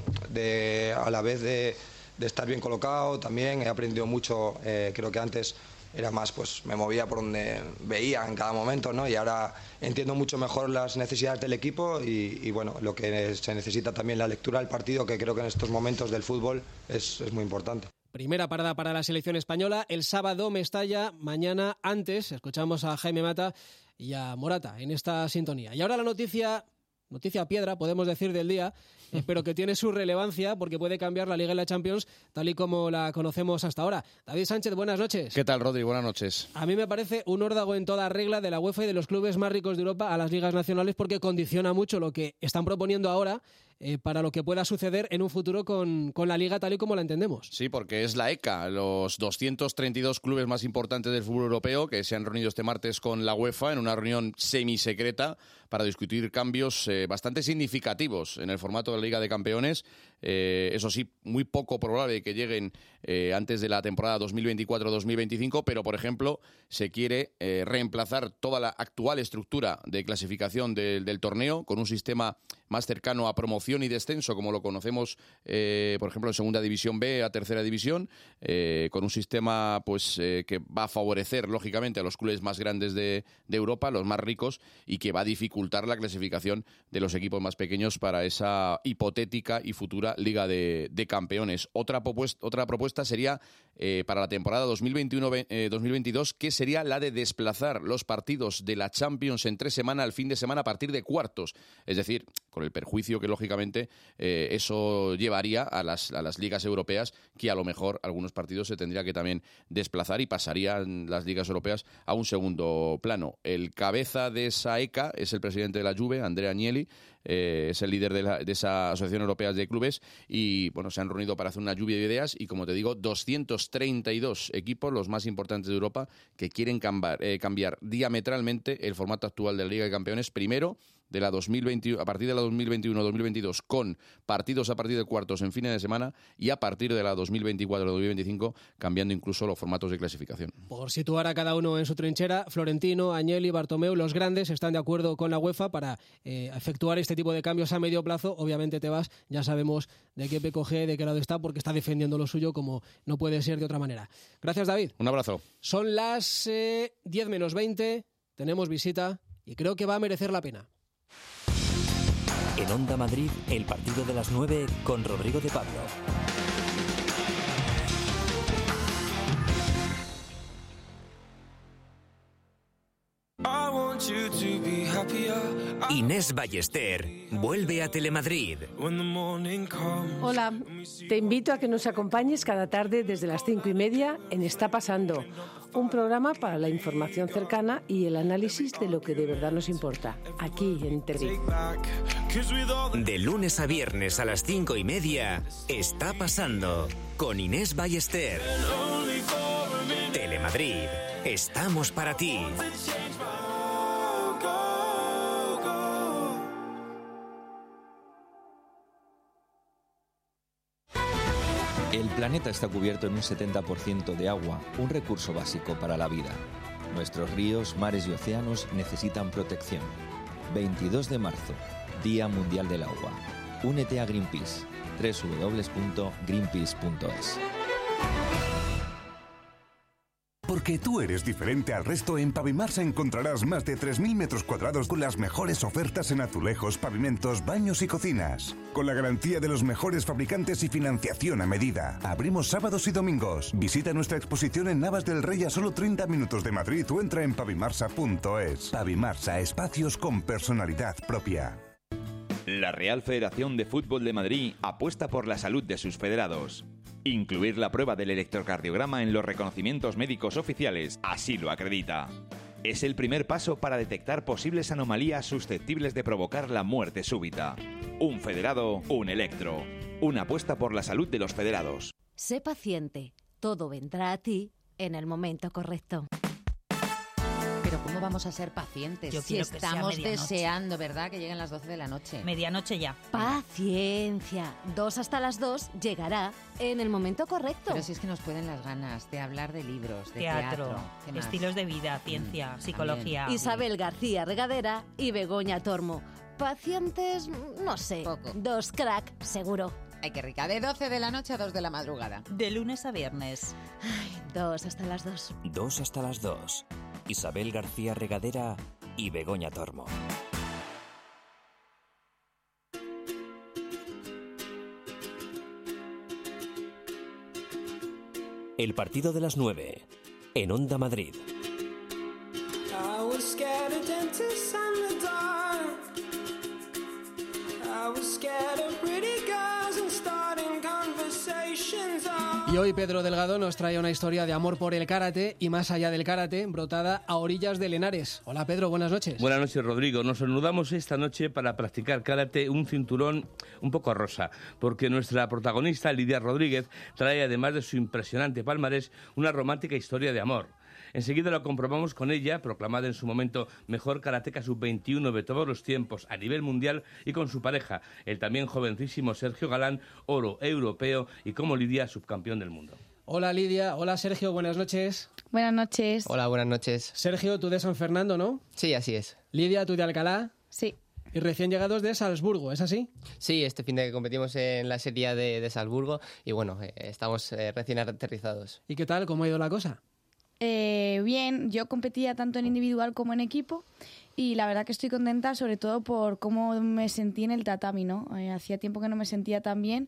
de a la vez de, de estar bien colocado. También he aprendido mucho, eh, creo que antes era más, pues me movía por donde veía en cada momento, ¿no? Y ahora entiendo mucho mejor las necesidades del equipo y, y bueno, lo que se necesita también, la lectura del partido, que creo que en estos momentos del fútbol es, es muy importante. Primera parada para la selección española, el sábado Mestalla, mañana antes escuchamos a Jaime Mata y a Morata en esta sintonía. Y ahora la noticia, noticia piedra, podemos decir, del día, eh, pero que tiene su relevancia porque puede cambiar la Liga y la Champions tal y como la conocemos hasta ahora. David Sánchez, buenas noches. ¿Qué tal, Rodri? Buenas noches. A mí me parece un órdago en toda regla de la UEFA y de los clubes más ricos de Europa a las ligas nacionales porque condiciona mucho lo que están proponiendo ahora eh, para lo que pueda suceder en un futuro con, con la Liga tal y como la entendemos. Sí, porque es la ECA, los doscientos treinta y dos clubes más importantes del fútbol europeo que se han reunido este martes con la UEFA en una reunión semisecreta para discutir cambios eh, bastante significativos en el formato de la Liga de Campeones. Eh, eso sí, muy poco probable que lleguen eh, antes de la temporada dos mil veinticuatro dos mil veinticinco, pero, por ejemplo, se quiere eh, reemplazar toda la actual estructura de clasificación de, del torneo con un sistema más cercano a promoción y descenso, como lo conocemos, eh, por ejemplo, en Segunda División B a Tercera División, eh, con un sistema pues eh, que va a favorecer, lógicamente, a los clubes más grandes de, de Europa, los más ricos, y que va a dificultar la clasificación de los equipos más pequeños para esa hipotética y futura Liga de, de Campeones. Otra propuesta, otra propuesta sería eh, para la temporada dos mil veintiuno dos mil veintidós, que sería la de desplazar los partidos de la Champions en tres semanas al fin de semana a partir de cuartos. Es decir, con el perjuicio que, lógicamente, eh, eso llevaría a las, a las ligas europeas, que a lo mejor algunos partidos se tendría que también desplazar y pasarían las ligas europeas a un segundo plano. El cabeza de esa ECA es el presidente de la Juve, Andrea Agnelli, eh, es el líder de, la, de esa Asociación Europea de Clubes y, bueno, se han reunido para hacer una lluvia de ideas y, como te digo, doscientos treinta y dos equipos, los más importantes de Europa, que quieren cambiar, eh, cambiar diametralmente el formato actual de la Liga de Campeones, primero de la dos mil veintiuno, a partir de la dos mil veintiuno dos mil veintidós, con partidos a partir de cuartos en fines de semana, y a partir de la dos mil veinticuatro dos mil veinticinco cambiando incluso los formatos de clasificación. Por situar a cada uno en su trinchera, Florentino, Agnelli, Bartomeu, los grandes están de acuerdo con la UEFA para eh, efectuar este tipo de cambios a medio plazo. Obviamente Tebas, ya sabemos de qué P C G, de qué lado está, porque está defendiendo lo suyo como no puede ser de otra manera. Gracias, David. Un abrazo. Son las eh, diez menos veinte, tenemos visita y creo que va a merecer la pena. En Onda Madrid, el partido de las nueve con Rodrigo de Pablo. Inés Ballester vuelve a Telemadrid. Hola, te invito a que nos acompañes cada tarde desde las cinco y media en Está Pasando, un programa para la información cercana y el análisis de lo que de verdad nos importa, aquí en Telemadrid. De lunes a viernes a las cinco y media, Está Pasando con Inés Ballester. Telemadrid, estamos para ti. El planeta está cubierto en un setenta por ciento de agua, un recurso básico para la vida. Nuestros ríos, mares y océanos necesitan protección. veintidós de marzo, Día Mundial del Agua. Únete a Greenpeace. doble u doble u doble u punto greenpeace punto es. Porque tú eres diferente al resto, en Pavimarsa encontrarás más de tres mil metros cuadrados con las mejores ofertas en azulejos, pavimentos, baños y cocinas. Con la garantía de los mejores fabricantes y financiación a medida. Abrimos sábados y domingos. Visita nuestra exposición en Navas del Rey a solo treinta minutos de Madrid o entra en pavimarsa punto es. Pavimarsa, espacios con personalidad propia. La Real Federación de Fútbol de Madrid apuesta por la salud de sus federados. Incluir la prueba del electrocardiograma en los reconocimientos médicos oficiales así lo acredita. Es el primer paso para detectar posibles anomalías susceptibles de provocar la muerte súbita. Un federado, un electro. Una apuesta por la salud de los federados. Sé paciente. Todo vendrá a ti en el momento correcto. Pero ¿cómo vamos a ser pacientes Yo si quiero que sea estamos medianoche. deseando, verdad, que lleguen las doce de la noche? Medianoche ya. Paciencia. Dos hasta las dos llegará en el momento correcto. Pero si es que nos pueden las ganas de hablar de libros, de Teatro, teatro. ¿Qué más? estilos de vida, ciencia, Mm, psicología. Isabel García Regadera y Begoña Tormo. Pacientes, no sé. Poco. Dos crack, seguro. Ay, qué rica. De doce de la noche a dos de la madrugada. De lunes a viernes. Dos hasta las dos. Dos hasta las dos. Isabel García Regadera y Begoña Tormo. El partido de las nueve, en Onda Madrid. Y hoy Pedro Delgado nos trae una historia de amor por el karate y más allá del karate, brotada a orillas del Henares. Hola Pedro, buenas noches. Buenas noches, Rodrigo. Nos reanudamos esta noche para practicar karate, un cinturón un poco rosa, porque nuestra protagonista, Lidia Rodríguez, trae, además de su impresionante palmarés, una romántica historia de amor. Enseguida lo comprobamos con ella, proclamada en su momento mejor karateca sub veintiuno de todos los tiempos a nivel mundial, y con su pareja, el también jovencísimo Sergio Galán, oro europeo, y como Lidia, subcampeón del mundo. Hola Lidia, hola Sergio, buenas noches. Buenas noches. Hola, buenas noches. Sergio, tú de San Fernando, ¿no? Sí, así es. Lidia, tú de Alcalá. Sí. Y recién llegados de Salzburgo, ¿es así? Sí, este fin de que competimos en la serie de, de Salzburgo y bueno, eh, estamos eh, recién aterrizados. ¿Y qué tal? ¿Cómo ha ido la cosa? Eh, bien, yo competía tanto en individual como en equipo y la verdad que estoy contenta sobre todo por cómo me sentí en el tatami, ¿no? Eh, hacía tiempo que no me sentía tan bien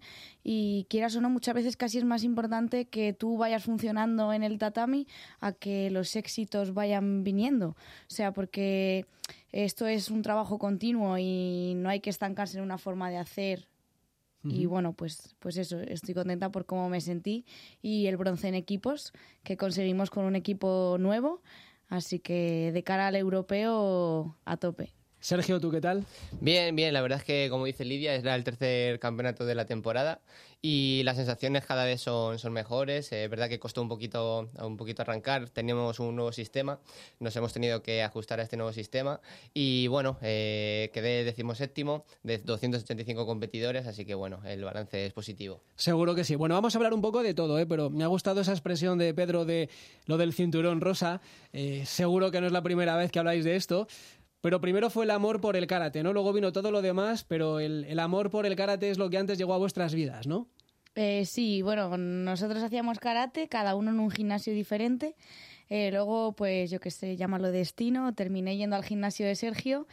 y quieras o no, muchas veces casi es más importante que tú vayas funcionando en el tatami a que los éxitos vayan viniendo. O sea, porque esto es un trabajo continuo y no hay que estancarse en una forma de hacer. Y bueno, pues, pues eso, estoy contenta por cómo me sentí y el bronce en equipos que conseguimos con un equipo nuevo, así que de cara al europeo a tope. Sergio, ¿tú qué tal? Bien, bien, la verdad es que, como dice Lidia, era el tercer campeonato de la temporada y las sensaciones cada vez son, son mejores. Es eh, verdad que costó un poquito, un poquito arrancar, teníamos un nuevo sistema, nos hemos tenido que ajustar a este nuevo sistema y bueno, eh, quedé decimoséptimo de doscientos ochenta y cinco competidores, así que bueno, el balance es positivo. Seguro que sí. Bueno, vamos a hablar un poco de todo, ¿eh? Pero me ha gustado esa expresión de Pedro de lo del cinturón rosa. Eh, seguro que no es la primera vez que habláis de esto. Pero primero fue el amor por el karate, ¿no? Luego vino todo lo demás, pero el, el amor por el karate es lo que antes llegó a vuestras vidas, ¿no? Eh, sí, bueno, nosotros hacíamos karate, cada uno en un gimnasio diferente. Eh, luego, pues yo qué sé, llámalo destino, terminé yendo al gimnasio de Sergio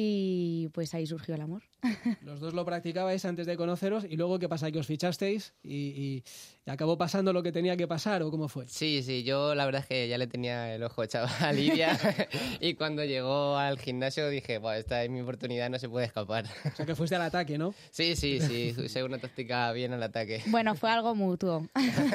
y pues ahí surgió el amor. Los dos lo practicabais antes de conoceros y luego, ¿qué pasa? ¿Que os fichasteis y, y, y acabó pasando lo que tenía que pasar o cómo fue? Sí, sí, yo la verdad es que ya le tenía el ojo echado a Lidia y cuando llegó al gimnasio dije, bueno, esta es mi oportunidad, no se puede escapar. O sea que fuiste al ataque, ¿no? Sí, sí, sí, usé una táctica bien al ataque. Bueno, fue algo mutuo.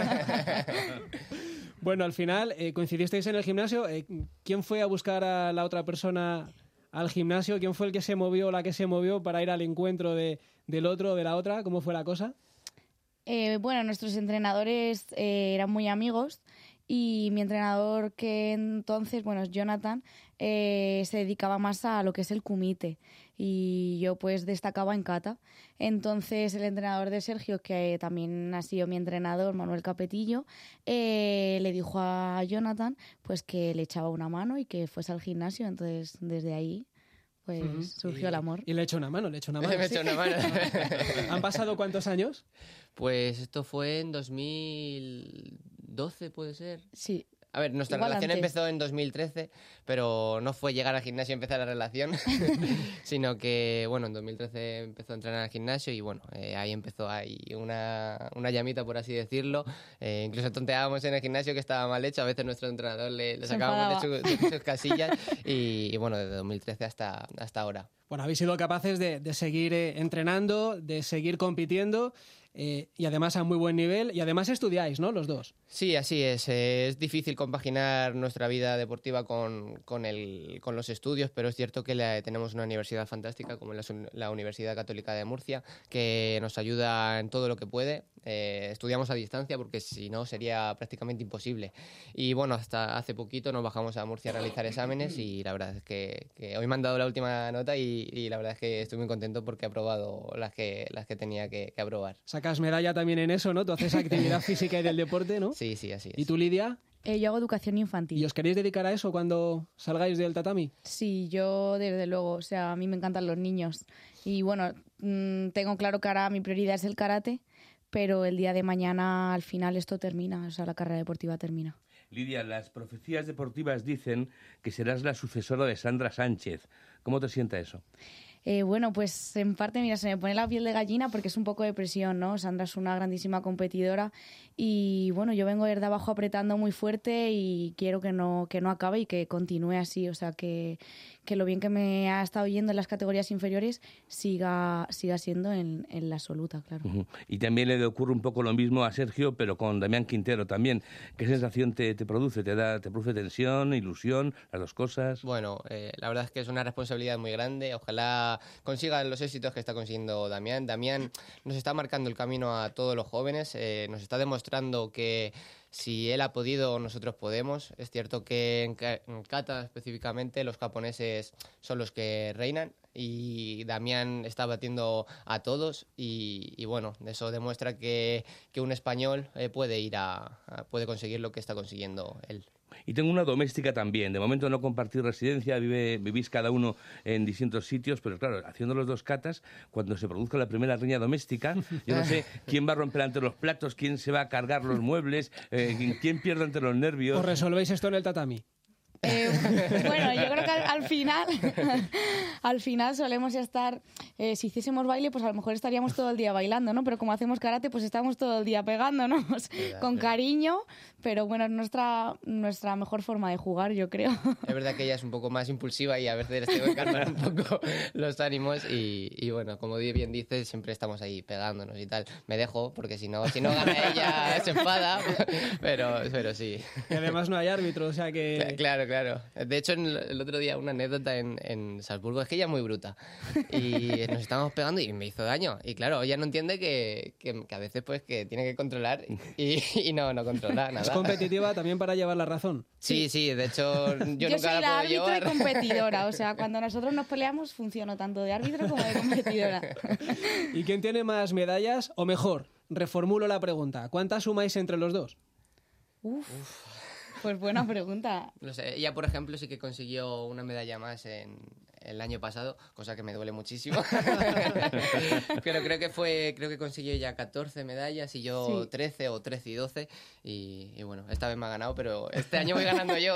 Bueno, al final eh, coincidisteis en el gimnasio. Eh, ¿Quién fue a buscar a la otra persona al gimnasio? ¿Quién fue el que se movió o la que se movió para ir al encuentro de, del otro o de la otra? ¿Cómo fue la cosa? Eh, bueno, nuestros entrenadores eh, eran muy amigos y mi entrenador que entonces, bueno, Jonathan, eh, se dedicaba más a lo que es el kumite y yo pues destacaba en kata. Entonces el entrenador de Sergio, que también ha sido mi entrenador, Manuel Capetillo, eh, le dijo a Jonathan pues que le echaba una mano y que fuese al gimnasio. Entonces desde ahí pues uh-huh. surgió y, el amor. Y le echó una mano, le echó una mano. Me echó una mano. ¿Han pasado cuántos años? Pues esto fue en dos mil doce, ¿puede ser? Sí. A ver, nuestra Igual relación antes. empezó en dos mil trece, pero no fue llegar al gimnasio y empezar la relación, sino que, bueno, en dos mil trece empezó a entrenar al gimnasio y, bueno, eh, ahí empezó ahí una, una llamita, por así decirlo. Eh, incluso tonteábamos en el gimnasio que estaba mal hecho, a veces nuestro entrenador le, le sacábamos de, su, de sus casillas y, y, bueno, desde dos mil trece hasta, hasta ahora. Bueno, habéis sido capaces de, de seguir eh, entrenando, de seguir compitiendo eh, y además a muy buen nivel, y además estudiáis, ¿no?, los dos. Sí, así es. Es difícil compaginar nuestra vida deportiva con, con, el, con los estudios, pero es cierto que la, tenemos una universidad fantástica como la, la Universidad Católica de Murcia, que nos ayuda en todo lo que puede. Eh, estudiamos a distancia porque si no sería prácticamente imposible. Y bueno, hasta hace poquito nos bajamos a Murcia a realizar exámenes y la verdad es que, que hoy me han dado la última nota y, y la verdad es que estoy muy contento porque he aprobado las que, las que tenía que, que aprobar. Sacas medalla también en eso, ¿no? Tú haces actividad física y del deporte, ¿no? Sí, sí, así es. ¿Y tú, Lidia? Eh, yo hago educación infantil. ¿Y os queréis dedicar a eso cuando salgáis del tatami? Sí, yo desde luego, o sea, a mí me encantan los niños. Y bueno, mmm, tengo claro que ahora mi prioridad es el karate, pero el día de mañana al final esto termina, o sea, la carrera deportiva termina. Lidia, las profecías deportivas dicen que serás la sucesora de Sandra Sánchez. ¿Cómo te sienta eso? Eh, bueno, pues en parte, mira, se me pone la piel de gallina porque es un poco de presión, ¿no? Sandra es una grandísima competidora y, bueno, yo vengo desde abajo apretando muy fuerte y quiero que no, que no acabe y que continúe así, o sea, que, que lo bien que me ha estado yendo en las categorías inferiores siga, siga siendo en, en la absoluta, claro. Uh-huh. Y también le ocurre un poco lo mismo a Sergio, pero con Damián Quintero también. ¿Qué sensación te, te produce? ¿Te da, te produce tensión, ilusión, las dos cosas? Bueno, eh, la verdad es que es una responsabilidad muy grande. Ojalá consiga los éxitos que está consiguiendo Damián. Damián nos está marcando el camino a todos los jóvenes, eh, nos está demostrando que si él ha podido, nosotros podemos. Es cierto que en, en kata específicamente los japoneses son los que reinan y Damián está batiendo a todos y, y bueno, eso demuestra que, que un español eh, puede ir a, a puede conseguir lo que está consiguiendo él. Y tengo una doméstica también. De momento no compartís residencia, vive, vivís cada uno en distintos sitios, pero claro, haciendo los dos katas, cuando se produzca la primera riña doméstica, yo no sé quién va a romper ante los platos, quién se va a cargar los muebles, eh, quién pierde ante los nervios. ¿O resolvéis esto en el tatami? Eh, bueno, yo creo que al, al final al final solemos estar, eh, si hiciésemos baile, pues a lo mejor estaríamos todo el día bailando, ¿no? Pero como hacemos karate, pues estamos todo el día pegándonos con cariño, pero bueno, es nuestra, nuestra mejor forma de jugar, yo creo. Es verdad que ella es un poco más impulsiva y a veces tengo que calmar un poco los ánimos y, y bueno, como bien dices, siempre estamos ahí pegándonos y tal. Me dejo, porque si no, si no gana ella, se enfada, pero, pero sí. Y además no hay árbitro, o sea que... Claro, claro. De hecho, el otro día una anécdota en, en Salzburgo, es que ella es muy bruta y nos estábamos pegando y me hizo daño. Y claro, ella no entiende que, que, que a veces pues que tiene que controlar y, y no, no controla nada. ¿Es competitiva también para llevar la razón? Sí, sí, de hecho yo, yo nunca soy la, la puedo árbitro llevar. y competidora, o sea, cuando nosotros nos peleamos funciono tanto de árbitro como de competidora. ¿Y quién tiene más medallas? O mejor, reformulo la pregunta, ¿cuántas sumáis entre los dos? Uf. Pues buena pregunta. No sé, ella, por ejemplo, sí que consiguió una medalla más en el año pasado, cosa que me duele muchísimo. Pero creo que fue, creo que consiguió ya catorce medallas y yo sí. trece o trece y doce. Y, y bueno, esta vez me ha ganado, pero este año voy ganando yo.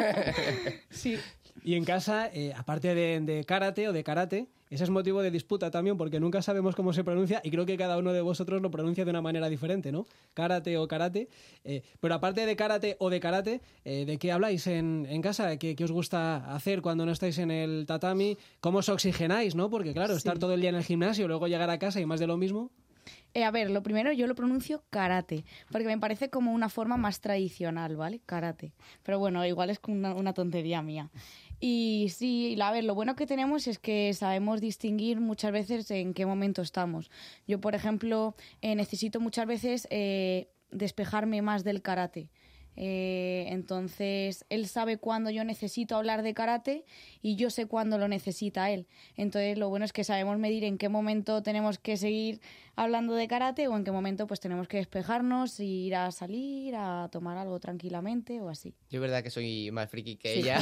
Sí. Y en casa, eh, aparte de, de karate o de karate, ese es motivo de disputa también, porque nunca sabemos cómo se pronuncia y creo que cada uno de vosotros lo pronuncia de una manera diferente, ¿no? Karate o karate. Eh, pero aparte de karate o de karate, eh, ¿de qué habláis en, en casa? ¿Qué, ¿Qué os gusta hacer cuando no estáis en el tatami? ¿Cómo os oxigenáis, no? Porque claro, estar sí. todo el día en el gimnasio, luego llegar a casa y más de lo mismo... Eh, a ver, lo primero yo lo pronuncio karate, porque me parece como una forma más tradicional, ¿vale? Karate. Pero bueno, igual es una, una tontería mía. Y sí, a ver, lo bueno que tenemos es que sabemos distinguir muchas veces en qué momento estamos. Yo, por ejemplo, eh, necesito muchas veces eh, despejarme más del karate. Eh, entonces él sabe cuándo yo necesito hablar de karate y yo sé cuándo lo necesita él. Entonces lo bueno es que sabemos medir en qué momento tenemos que seguir hablando de karate o en qué momento pues tenemos que despejarnos e ir a salir a tomar algo tranquilamente o así. Yo es verdad que soy más friki que sí. ella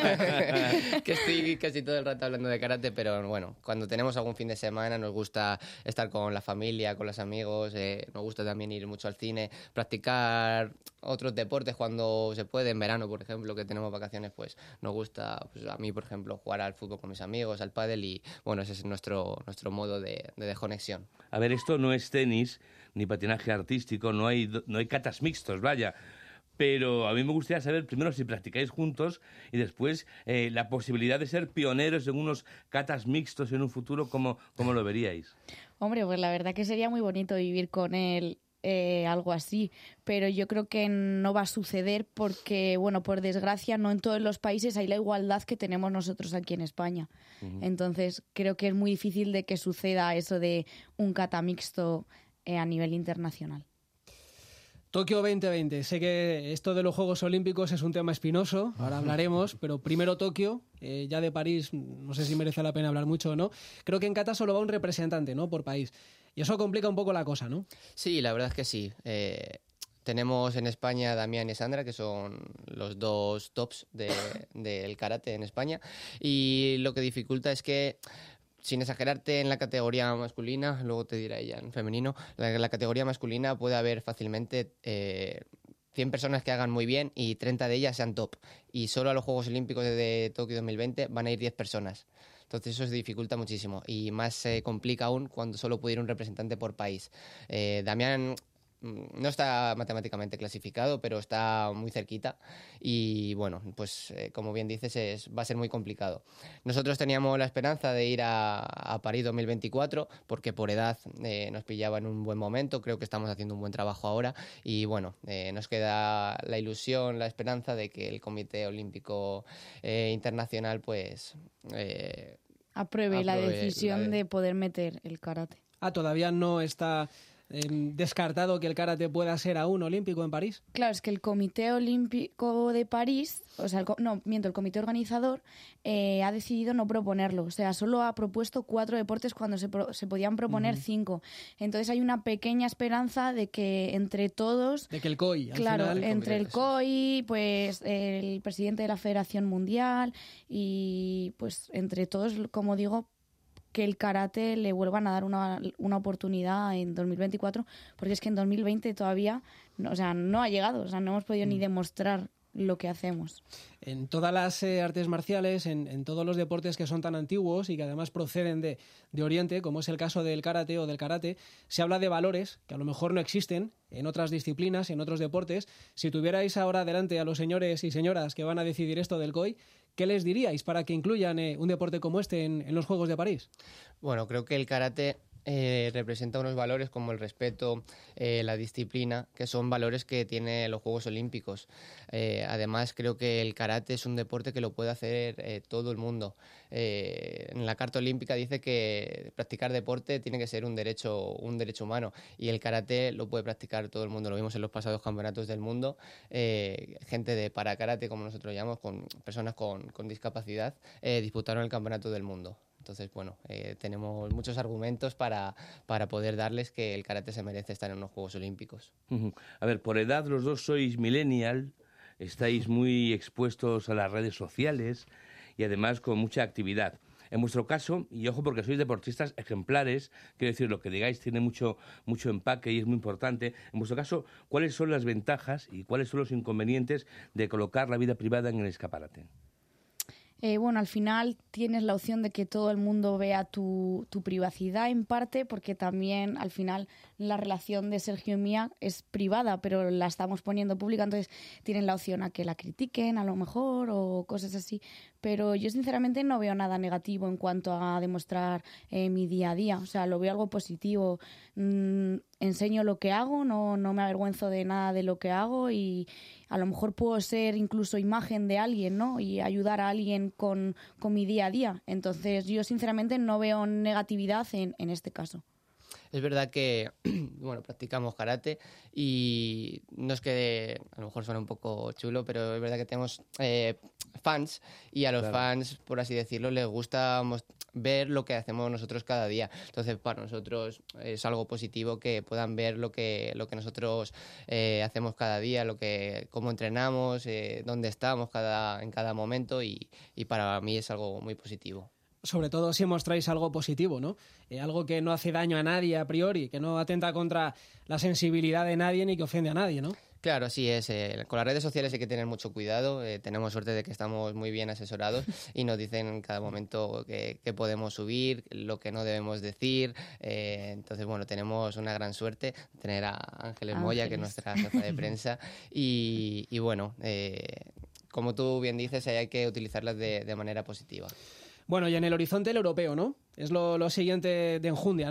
que estoy casi todo el rato hablando de karate, pero bueno, cuando tenemos algún fin de semana nos gusta estar con la familia, con los amigos, eh, nos gusta también ir mucho al cine, practicar otros deportes cuando se puede, en verano por ejemplo, que tenemos vacaciones, pues nos gusta, pues a mí por ejemplo, jugar al fútbol con mis amigos, al pádel y bueno, ese es nuestro, nuestro modo de, de desconexión. A ver, esto no es tenis ni patinaje artístico, no hay, no hay katas mixtos, vaya. Pero a mí me gustaría saber primero si practicáis juntos y después eh, la posibilidad de ser pioneros en unos katas mixtos en un futuro, ¿cómo, cómo lo veríais? Hombre, pues la verdad que sería muy bonito vivir con él eh, algo así, pero yo creo que no va a suceder porque, bueno, por desgracia, no en todos los países hay la igualdad que tenemos nosotros aquí en España. Uh-huh. Entonces, creo que es muy difícil de que suceda eso de un kata mixto eh, a nivel internacional. Tokio veinte veinte. Sé que esto de los Juegos Olímpicos es un tema espinoso, ahora hablaremos, pero primero Tokio, eh, ya de París, no sé si merece la pena hablar mucho o no. Creo que en kata solo va un representante, ¿no?, por país. Y eso complica un poco la cosa, ¿no? Sí, la verdad es que sí. Eh, tenemos en España a Damián y Sandra, que son los dos tops de, del karate en España. Y lo que dificulta es que, sin exagerarte, en la categoría masculina, luego te dirá ella en femenino, la, la categoría masculina puede haber fácilmente eh, cien personas que hagan muy bien y treinta de ellas sean top. Y solo a los Juegos Olímpicos de, de Tokio dos mil veinte van a ir diez personas. Entonces eso se dificulta muchísimo y más se eh, complica aún cuando solo puede ir un representante por país. Eh, Damián no está matemáticamente clasificado, pero está muy cerquita y bueno, pues eh, como bien dices, es, va a ser muy complicado. Nosotros teníamos la esperanza de ir a, a París dos mil veinticuatro porque por edad eh, nos pillaba en un buen momento, creo que estamos haciendo un buen trabajo ahora y bueno, eh, nos queda la ilusión, la esperanza de que el Comité Olímpico eh, Internacional pues eh, apruebe, apruebe la decisión la... de poder meter el karate. Ah, todavía no está Eh, descartado que el karate pueda ser aún olímpico en París. Claro, es que el Comité Olímpico de París, o sea, el, no, miento, el comité organizador eh, ha decidido no proponerlo. O sea, solo ha propuesto cuatro deportes cuando se, pro, se podían proponer uh-huh. cinco. Entonces hay una pequeña esperanza de que entre todos... De que el C O I, al claro, final... entre el C O I, pues el presidente de la Federación Mundial y pues entre todos, como digo, que el karate le vuelvan a dar una, una oportunidad en dos mil veinticuatro, porque es que en dos mil veinte todavía, no, o sea, no ha llegado, o sea, no hemos podido mm. ni demostrar lo que hacemos. En todas las eh, artes marciales, en, en todos los deportes que son tan antiguos y que además proceden de, de Oriente, como es el caso del karate o del karate, se habla de valores que a lo mejor no existen en otras disciplinas, en otros deportes. Si tuvierais ahora delante a los señores y señoras que van a decidir esto del C O I, ¿qué les diríais para que incluyan eh, un deporte como este en, en los Juegos de París? Bueno, creo que el karate eh, representa unos valores como el respeto, eh, la disciplina, que son valores que tienen los Juegos Olímpicos. Eh, además, creo que el karate es un deporte que lo puede hacer eh, todo el mundo. Eh, en la Carta Olímpica dice que practicar deporte tiene que ser un derecho, un derecho humano y el karate lo puede practicar todo el mundo. Lo vimos en los pasados campeonatos del mundo. Eh, gente de para karate, como nosotros llamamos, con personas con, con discapacidad, eh, disputaron el campeonato del mundo. Entonces, bueno, eh, tenemos muchos argumentos para, para poder darles que el karate se merece estar en unos Juegos Olímpicos. A ver, por edad los dos sois millennial, estáis muy expuestos a las redes sociales y además con mucha actividad. En vuestro caso, y ojo porque sois deportistas ejemplares, quiero decir, lo que digáis tiene mucho, mucho empaque y es muy importante. En vuestro caso, ¿cuáles son las ventajas y cuáles son los inconvenientes de colocar la vida privada en el escaparate? Eh, bueno, al final tienes la opción de que todo el mundo vea tu, tu privacidad en parte, porque también al final la relación de Sergio y mía es privada, pero la estamos poniendo pública, entonces tienen la opción a que la critiquen a lo mejor o cosas así. Pero yo sinceramente no veo nada negativo en cuanto a demostrar eh, mi día a día, o sea, lo veo algo positivo. Mm, enseño lo que hago, no, no me avergüenzo de nada de lo que hago y a lo mejor puedo ser incluso imagen de alguien, ¿no? Y ayudar a alguien con, con mi día a día. Entonces yo sinceramente no veo negatividad en, en este caso. Es verdad que, bueno, practicamos karate y no es que a lo mejor suena un poco chulo, pero es verdad que tenemos eh, fans y a los claro. fans, por así decirlo, les gusta ver lo que hacemos nosotros cada día. Entonces, para nosotros es algo positivo que puedan ver lo que, lo que nosotros eh, hacemos cada día, lo que, cómo entrenamos, eh, dónde estamos cada, en cada momento y, y para mí es algo muy positivo. Sobre todo si mostráis algo positivo, ¿no? Eh, algo que no hace daño a nadie a priori, que no atenta contra la sensibilidad de nadie ni que ofende a nadie, ¿no? Claro, sí es. Eh, con las redes sociales hay que tener mucho cuidado. Eh, tenemos suerte de que estamos muy bien asesorados y nos dicen en cada momento que, que podemos subir, lo que no debemos decir. Eh, entonces, bueno, tenemos una gran suerte de tener a Ángeles Moya, que es nuestra jefa de prensa. Y, y bueno, eh, como tú bien dices, hay que utilizarlas de, de manera positiva. Bueno, y en el horizonte el europeo, ¿no? Es lo, lo siguiente de enjundia, ¿no?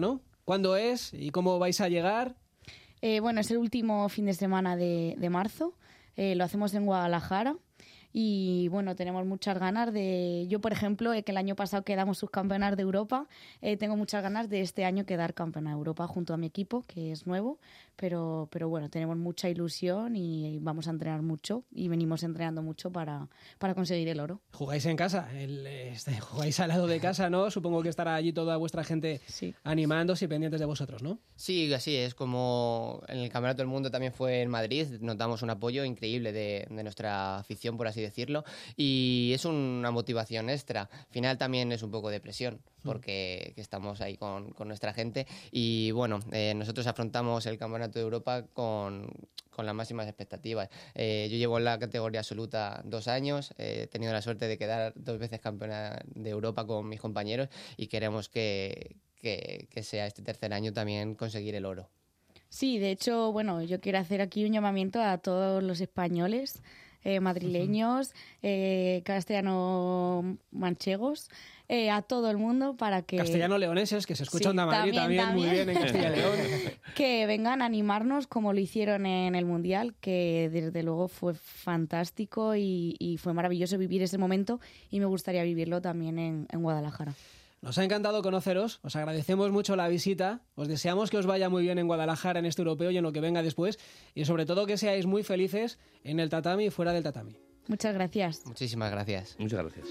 ¿Cuándo es y cómo vais a llegar? Eh, bueno, es el último fin de semana de, de marzo. Eh, lo hacemos en Guadalajara. Y bueno, tenemos muchas ganas de... Yo, por ejemplo, eh, que el año pasado quedamos subcampeonas de Europa, eh, tengo muchas ganas de este año quedar campeona de Europa junto a mi equipo, que es nuevo, pero, pero bueno, tenemos mucha ilusión y vamos a entrenar mucho y venimos entrenando mucho para, para conseguir el oro. Jugáis en casa, el, este, jugáis al lado de casa, ¿no? Supongo que estará allí toda vuestra gente sí. animándose y pendientes de vosotros, ¿no? Sí, así es, como en el Campeonato del Mundo también fue en Madrid, notamos un apoyo increíble de, de nuestra afición, por así decirlo, y es una motivación extra. Al final también es un poco de presión, porque que estamos ahí con, con nuestra gente y bueno, eh, nosotros afrontamos el Campeonato de Europa con, con las máximas expectativas. Eh, yo llevo en la categoría absoluta dos años, eh, he tenido la suerte de quedar dos veces campeona de Europa con mis compañeros y queremos que, que, que sea este tercer año también conseguir el oro. Sí, de hecho, bueno, yo quiero hacer aquí un llamamiento a todos los españoles, Eh, madrileños, eh, castellano-manchegos, eh, a todo el mundo para que... Castellano-leoneses, que se escuchan sí, de Madrid también, también, muy bien en Castilla y León. Que vengan a animarnos como lo hicieron en el Mundial, que desde luego fue fantástico y, y fue maravilloso vivir ese momento y me gustaría vivirlo también en, en Guadalajara. Nos ha encantado conoceros, os agradecemos mucho la visita, os deseamos que os vaya muy bien en Guadalajara en este europeo y en lo que venga después y sobre todo que seáis muy felices en el tatami y fuera del tatami. Muchas gracias. Muchísimas gracias. Muchas gracias.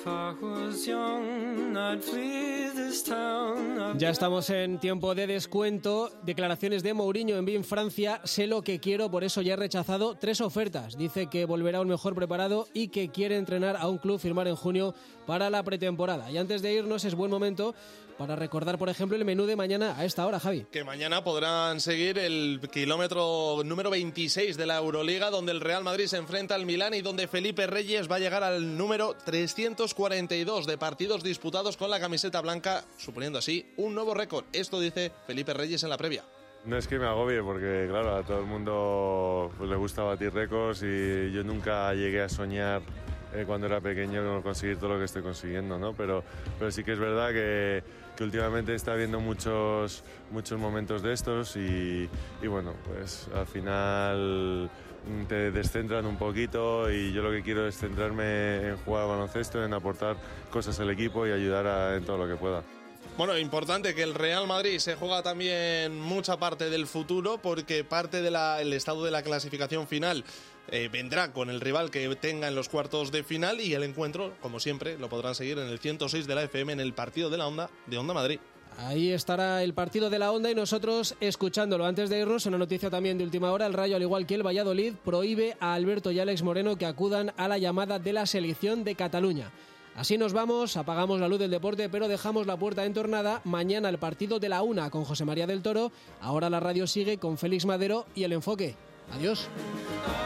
Ya estamos en tiempo de descuento. Declaraciones de Mourinho en Bien Francia. Sé lo que quiero, por eso ya he rechazado tres ofertas. Dice que volverá un mejor preparado y que quiere entrenar a un club, firmar en junio para la pretemporada. Y antes de irnos es buen momento para recordar, por ejemplo, el menú de mañana a esta hora, Javi. Que mañana podrán seguir el kilómetro número veintiséis de la Euroliga, donde el Real Madrid se enfrenta al Milán y donde Felipe Reyes va a llegar al número trescientos cuarenta y dos de partidos disputados con la camiseta blanca, suponiendo así un nuevo récord. Esto dice Felipe Reyes en la previa. No es que me agobie, porque claro, a todo el mundo pues, le gusta batir récords y yo nunca llegué a soñar eh, cuando era pequeño conseguir todo lo que estoy consiguiendo, ¿no? Pero, pero sí que es verdad que, que últimamente está habiendo muchos, muchos momentos de estos y, y bueno, pues al final te descentran un poquito y yo lo que quiero es centrarme en jugar al baloncesto, en aportar cosas al equipo y ayudar a, en todo lo que pueda. Bueno, importante que el Real Madrid se juega también mucha parte del futuro porque parte del estado de la clasificación final eh, vendrá con el rival que tenga en los cuartos de final y el encuentro, como siempre, lo podrán seguir en el ciento seis de la F M en el partido de la Onda de Onda Madrid. Ahí estará el partido de la Onda y nosotros escuchándolo. Antes de irnos, una noticia también de última hora. El Rayo, al igual que el Valladolid, prohíbe a Alberto y Alex Moreno que acudan a la llamada de la selección de Cataluña. Así nos vamos, apagamos la luz del deporte, pero dejamos la puerta entornada. Mañana el partido de la una con José María del Toro. Ahora la radio sigue con Félix Madero y El Enfoque. Adiós.